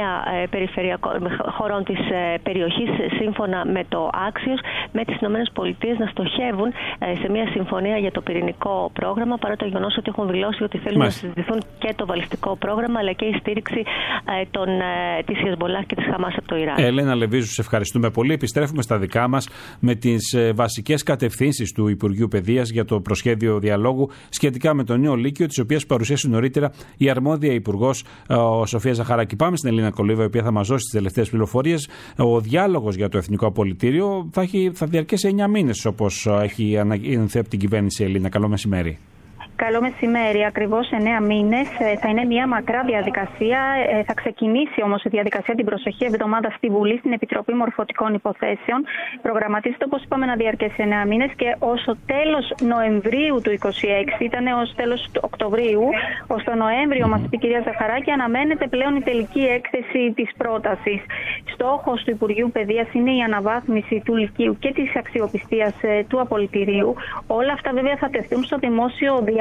9 χωρών της περιοχής, σύμφωνα με το Axios, με τις Ηνωμένες Πολιτείες να στοχεύουν σε μια συμφωνία για το πυρηνικό πρόγραμμα, παρά το γεγονός ότι έχουν δηλώσει ότι θέλουν να συζητηθούν και το βαλιστικό πρόγραμμα, αλλά και η στήριξη της Χεσμολάχ και της Χαμάς από το Ιράν. Έλενα Λεβίζου, σε ευχαριστούμε πολύ. Επιστρέφουμε στα δικά μας με τις βασικές κατευθύνσεις του Υπουργείου Παιδείας για το προσχέδιο διαλόγου σχετικά με το νέο Λύκειο, τις οποίες παρουσίασε νωρίτερα η αρμόδια Υπουργός Σοφία Ζαχαράκη. Πάμε στην Ελίνα Κολίβα, η οποία θα μας δώσει τις τελευταίες πληροφορίες. Ο διάλογος για το Εθνικό Απολυτήριο θα διαρκέσει 9 μήνες, όπως έχει ανακοινωθεί από την κυβέρνηση. Ελίνα, καλό μεσημέρι. Καλό μεσημέρι. Ακριβώς 9 μήνες θα είναι μια μακρά διαδικασία. Θα ξεκινήσει όμως η διαδικασία την προσεχή εβδομάδα στη Βουλή, στην Επιτροπή Μορφωτικών Υποθέσεων. Προγραμματίζεται, όπως είπαμε, να διαρκέσει 9 μήνες και ως το τέλος Νοεμβρίου του 2026, ήταν ως τέλος του Οκτωβρίου, ως το Νοέμβριο, μας είπε η κυρία Ζαχαράκη, αναμένεται πλέον η τελική έκθεση της πρότασης. Στόχος του Υπουργείου Παιδείας είναι η αναβάθμιση του Λυκείου και της αξιοπιστίας του απολυτηρίου. Όλα αυτά βέβαια θα τεθούν στο δημόσιο διάλογο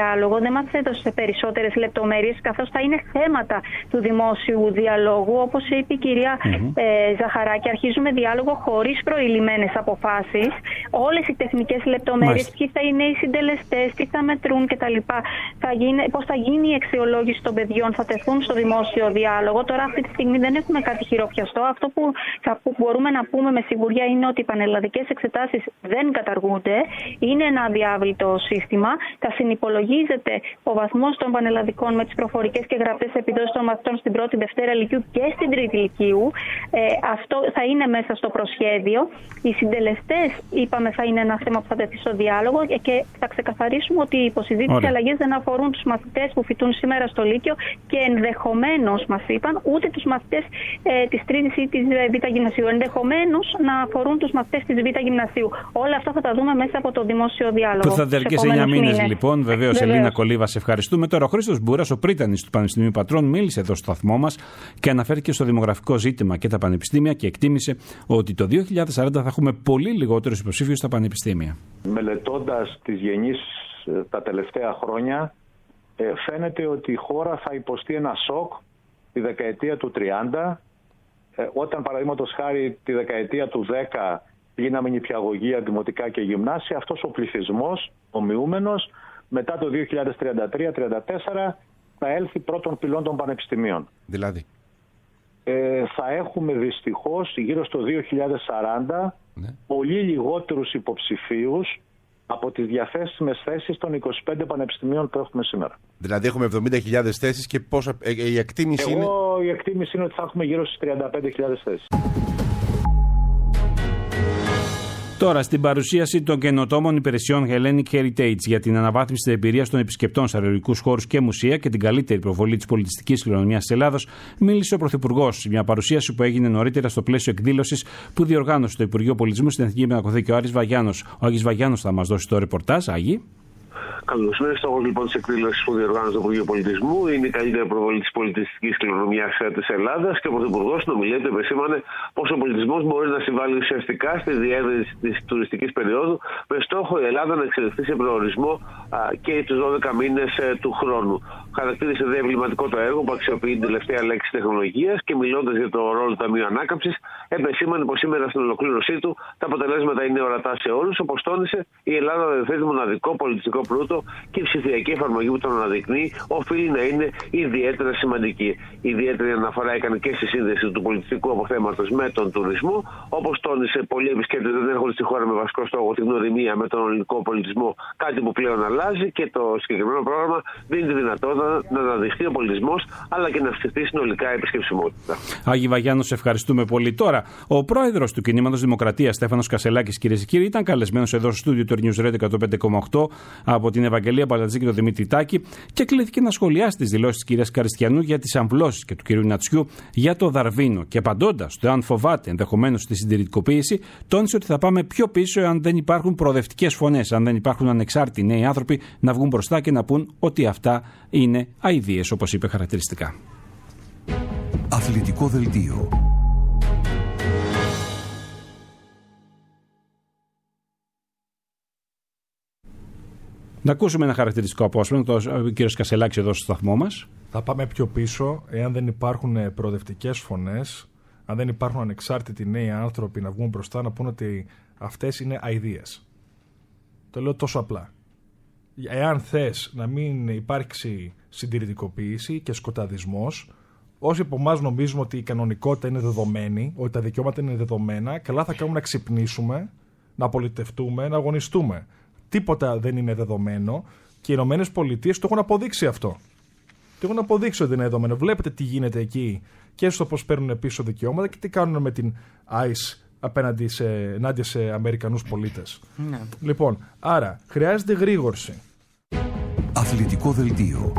διάλογο δεν μας έδωσε περισσότερες λεπτομέρειες, καθώς θα είναι θέματα του δημόσιου διαλόγου. Όπως είπε η κυρία Ζαχαράκη, αρχίζουμε διάλογο χωρίς προηλημμένες αποφάσεις. Όλες οι τεχνικές λεπτομέρειες, ποιοι θα είναι οι συντελεστές, τι θα μετρούν κτλ. Πώς θα γίνει η αξιολόγηση των παιδιών, θα τεθούν στο δημόσιο διάλογο. Τώρα, αυτή τη στιγμή δεν έχουμε κάτι χειροπιαστό. Αυτό που μπορούμε να πούμε με σιγουριά είναι ότι οι πανελλαδικές εξετάσεις δεν καταργούνται. Είναι ένα αδιάβλητο σύστημα. Θα συνυπολογίζεται ο βαθμός των πανελλαδικών με τις προφορικές και γραπτές επιδόσεις των μαθητών στην πρώτη, Δευτέρα Λυκείου και στην Τρίτη Λυκείου. Αυτό θα είναι μέσα στο προσχέδιο. Οι συντελεστές, είπαμε, θα είναι ένα θέμα που θα τεθεί στο διάλογο και θα ξεκαθαρίσουμε ότι οι υποσυζήτηση αλλαγές δεν αφορούν τους μαθητές που φοιτούν σήμερα στο Λύκειο και ενδεχομένως, μας είπαν, ούτε τους μαθητές της Τρίτης ή της Β' Γυμνασίου. Ενδεχομένως να αφορούν τους μαθητές της Β' Γυμνασίου. Όλα αυτά θα τα δούμε μέσα από το δημόσιο διάλογο. Που θα διαρκέσει 9 μήνες, λοιπόν. Βεβαίως, Ελίνα Κολίβα, σε ευχαριστούμε. Τώρα, ο Χρήστος Μπούρας, ο πρίτανης του Πανεπιστημίου Πατρών, μίλησε εδώ στο σταθμό μας και αναφέρθηκε στο δημογραφικό ζήτημα και τα πανεπιστήμια και εκτίμησε ότι το 2040 θα έχουμε πολύ λιγότερους υποψήφιους στα πανεπιστήμια. Μελετώντας τις γεννήσεις τα τελευταία χρόνια, φαίνεται ότι η χώρα θα υποστεί ένα σοκ τη δεκαετία του 30, όταν παραδείγματος χάρη τη δεκαετία του 10 γίναμε νηπιαγωγεία, δημοτικά και γυμνάσια. Αυτός ο πληθυσμός, ο μειούμενος, μετά το 2033-34 θα έλθει πρώτων πυλών των πανεπιστημίων. Δηλαδή. Θα έχουμε δυστυχώς γύρω στο 2040 πολύ λιγότερους υποψηφίους από τις διαθέσιμες θέσεις των 25 πανεπιστημίων που έχουμε σήμερα. Δηλαδή έχουμε 70.000 θέσεις και πόσα η εκτίμηση είναι? Η εκτίμηση είναι ότι θα έχουμε γύρω στις 35.000 θέσεις. Τώρα, στην παρουσίαση των καινοτόμων υπηρεσιών Hellenic Heritage για την αναβάθμιση της εμπειρίας των επισκεπτών σε αραιολογικούς χώρους και μουσεία και την καλύτερη προβολή της πολιτιστικής κληρονομιάς της Ελλάδος, μίλησε ο Πρωθυπουργός. Μια παρουσίαση που έγινε νωρίτερα στο πλαίσιο εκδήλωσης που διοργάνωσε το Υπουργείο Πολιτισμού στην Εθνική Πινακοθήκη ο Άρης Βαγιάννος. Ο Άγης Βαγιάννος θα μας δώσει το ρεπορτάζ. Άγη. Καλώς ήρθατε. Στόχος λοιπόν της εκδήλωσης που διοργάνωσε το Υπουργείο Πολιτισμού είναι η καλύτερη προβολή της πολιτιστικής κληρονομιάς της Ελλάδας και ο Πρωθυπουργός στην ομιλία του επεσήμανε πως ο πολιτισμός μπορεί να συμβάλλει ουσιαστικά στη διεύρυνση της τουριστικής περίοδου με στόχο η Ελλάδα να εξελιχθεί σε προορισμό και τους 12 μήνες του χρόνου. Χαρακτήρισε δε εμβληματικό το έργο που αξιοποιεί την τελευταία λέξη τεχνολογίας και μιλώντας για το ρόλο του Ταμείου Ανάκαμψης, επεσήμανε πως σήμερα στην ολοκλήρωσή του τα αποτελέσματα είναι ορατά σε όλους. Όπως τόνισε, η Ελλάδα διαθέτει μοναδικό πολιτιστικό πλούτο και η ψηφιακή εφαρμογή που τον αναδεικνύει οφείλει να είναι ιδιαίτερα σημαντική. Ιδιαίτερη αναφορά έκανε και στη σύνδεση του πολιτιστικού αποθέματος με τον τουρισμό. Όπως τόνισε, πολλοί επισκέπτες δεν έρχονται στη χώρα με βασικό στόχο την γνωριμία με τον ελληνικό πολιτισμό, κάτι που πλέον αλλάζει και το συγκεκριμένο πρόγραμμα δίνει τη δυνατότητα να αναδειχθεί ο πολιτισμός αλλά και να αυξηθεί συνολικά η επισκεψιμότητα. Άγη Βαγιάννο, σε ευχαριστούμε πολύ. Τώρα, ο πρόεδρος του Κινήματος Δημοκρατίας, Στέφανος Κασελάκης, κυρίες και κύριοι, ήταν καλεσμένος εδώ στο στούντιο του News Radio 105,8 από την Ευαγγελία Παλατζή και τον Δημήτρη Τάκη και κλήθηκε να σχολιάσει τις δηλώσεις της κυρίας Καριστιανού για τις αμβλώσεις και του κυρίου Νατσιού για το Δαρβίνο. Και απαντώντας το εάν φοβάται ενδεχομένως τη συντηρητικοποίηση, τόνισε ότι θα πάμε πιο πίσω εάν δεν υπάρχουν προοδευτικές φωνές, αν δεν υπάρχουν ανεξάρτητοι νέοι άνθρωποι να βγουν μπροστά και να πούν ότι αυτά είναι αηδίες, όπως είπε χαρακτηριστικά. Αθλητικό δελτίο. Να ακούσουμε ένα χαρακτηριστικό απόσπασμα, ο κ. Κασελάκης εδώ στο σταθμό μας. Θα πάμε πιο πίσω εάν δεν υπάρχουν προοδευτικές φωνές, αν δεν υπάρχουν ανεξάρτητοι νέοι άνθρωποι να βγουν μπροστά να πούν ότι αυτές είναι αηδίες. Το λέω τόσο απλά. Εάν θες να μην υπάρξει συντηρητικοποίηση και σκοταδισμός, όσοι από εμάς νομίζουμε ότι η κανονικότητα είναι δεδομένη, ότι τα δικαιώματα είναι δεδομένα, καλά θα κάνουμε να ξυπνήσουμε, να πολιτευτούμε, να αγωνιστούμε. Τίποτα δεν είναι δεδομένο και οι Ηνωμένες Πολιτείες το έχουν αποδείξει αυτό. Το έχουν αποδείξει ότι είναι δεδομένο. Βλέπετε τι γίνεται εκεί και στο πώς παίρνουν πίσω δικαιώματα και τι κάνουν με την ICE ενάντια σε Αμερικανούς πολίτες. Ναι. Λοιπόν, άρα χρειάζεται γρήγορση. Αθλητικό δελτίο.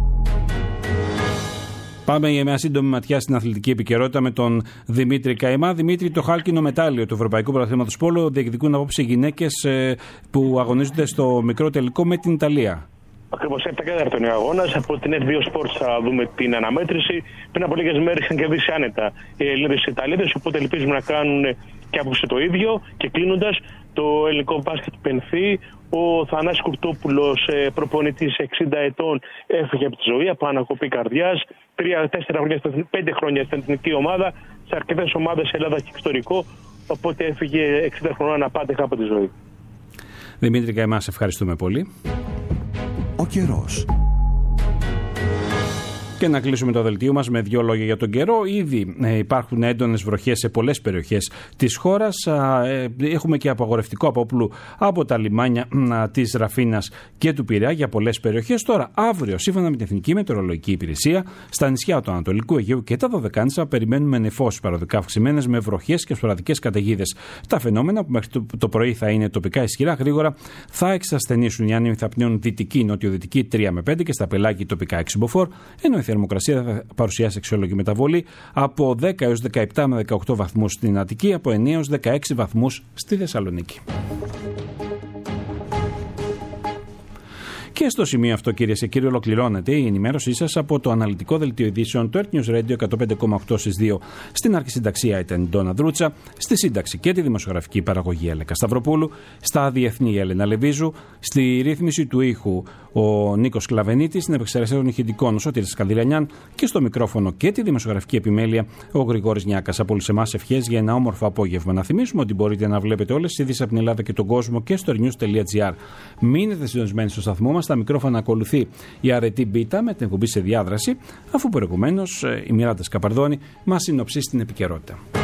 Πάμε για μια σύντομη ματιά στην αθλητική επικαιρότητα με τον Δημήτρη Καημά. Δημήτρη, το χάλκινο μετάλλιο του Ευρωπαϊκού Πρωταθλήματος Πόλο διεκδικούν απόψε γυναίκες που αγωνίζονται στο μικρό τελικό με την Ιταλία. Ακριβώς 7 είναι ο αγώνας. Από την F2 Sports θα δούμε την αναμέτρηση. Πριν από λίγες μέρες είχαν κερδίσει άνετα οι Ελληνίδες Ιταλίδες, οπότε ελπίζουμε να κάνουν και άποψε το ίδιο. Και κλείνοντας, το ελληνικό μπάσκετ πενθεί. Ο Θανάσης Κουρτόπουλος, προπονητής 60 ετών, έφυγε από τη ζωή από ανακοπή καρδιάς. 5 χρόνια στην εθνική ομάδα, σε αρκετές ομάδες Ελλάδα και εξωτερικό. Οπότε έφυγε 60 χρονών αναπάντεχα από τη ζωή. Δημήτρη Καημά, ευχαριστούμε πολύ. Ο καιρός. Και να κλείσουμε το δελτίο μας με 2 λόγια για τον καιρό. Ήδη υπάρχουν έντονες βροχές σε πολλές περιοχές της χώρας. Έχουμε και απαγορευτικό απόπλου από τα λιμάνια της Ραφίνας και του Πειραιά για πολλές περιοχές. Τώρα, αύριο, σύμφωνα με την Εθνική Μετεωρολογική Υπηρεσία, στα νησιά του Ανατολικού Αιγαίου και τα Δωδεκάνησα περιμένουμε νεφώσεις παροδικά αυξημένες με βροχές και σποραδικές καταιγίδες. Τα φαινόμενα που μέχρι το πρωί θα είναι τοπικά ισχυρά, γρήγορα θα εξασθενήσουν. Οι άνεμοι θα πνέουν δυτική, νοτιοδυτική 3 με 5 και στα πελάγη τοπικά 6 μποφόρ, ενώ η θερμοκρασία θα παρουσιάσει αξιόλογη μεταβολή από 10 έως 17 με 18 βαθμούς στην Αττική, από 9 έως 16 βαθμούς στη Θεσσαλονίκη. Και στο σημείο αυτό, κυρίες και κύριοι, ολοκληρώνεται η ενημέρωσή σας από το αναλυτικό δελτίο ειδήσεων του Earth News Radio 105,8 στις 2. Στην αρχισυνταξία ήταν η Ντόνα Δρούτσα, στη σύνταξη και τη δημοσιογραφική παραγωγή Έλεκα Σταυροπούλου, στα διεθνή η Έλενα Λεβίζου, στη ρύθμιση του ήχου ο Νίκος Κλαβενίτης, στην επεξεργασία των ηχητικών ο Σωτήρης Κανδυλιανιάν και στο μικρόφωνο και τη δημοσιογραφική επιμέλεια ο Γρηγόρης Νιάκας. Από όλους εμάς ευχές για ένα όμορφο απόγευμα. Να θυμίσουμε ότι μπορείτε να βλέπετε όλες τις ειδήσεις από την Ελλάδα και τον κόσμο και στο news.gr. Μείνετε συντονισμένοι στο σταθμό μας. Στα μικρόφωνα ακολουθεί η Αρετή Μπίτα με την εκπομπή σε διάδραση, αφού προηγουμένως η Μιράντα Σκαπαρδόνη μας συνοψίσει την επικαιρότητα.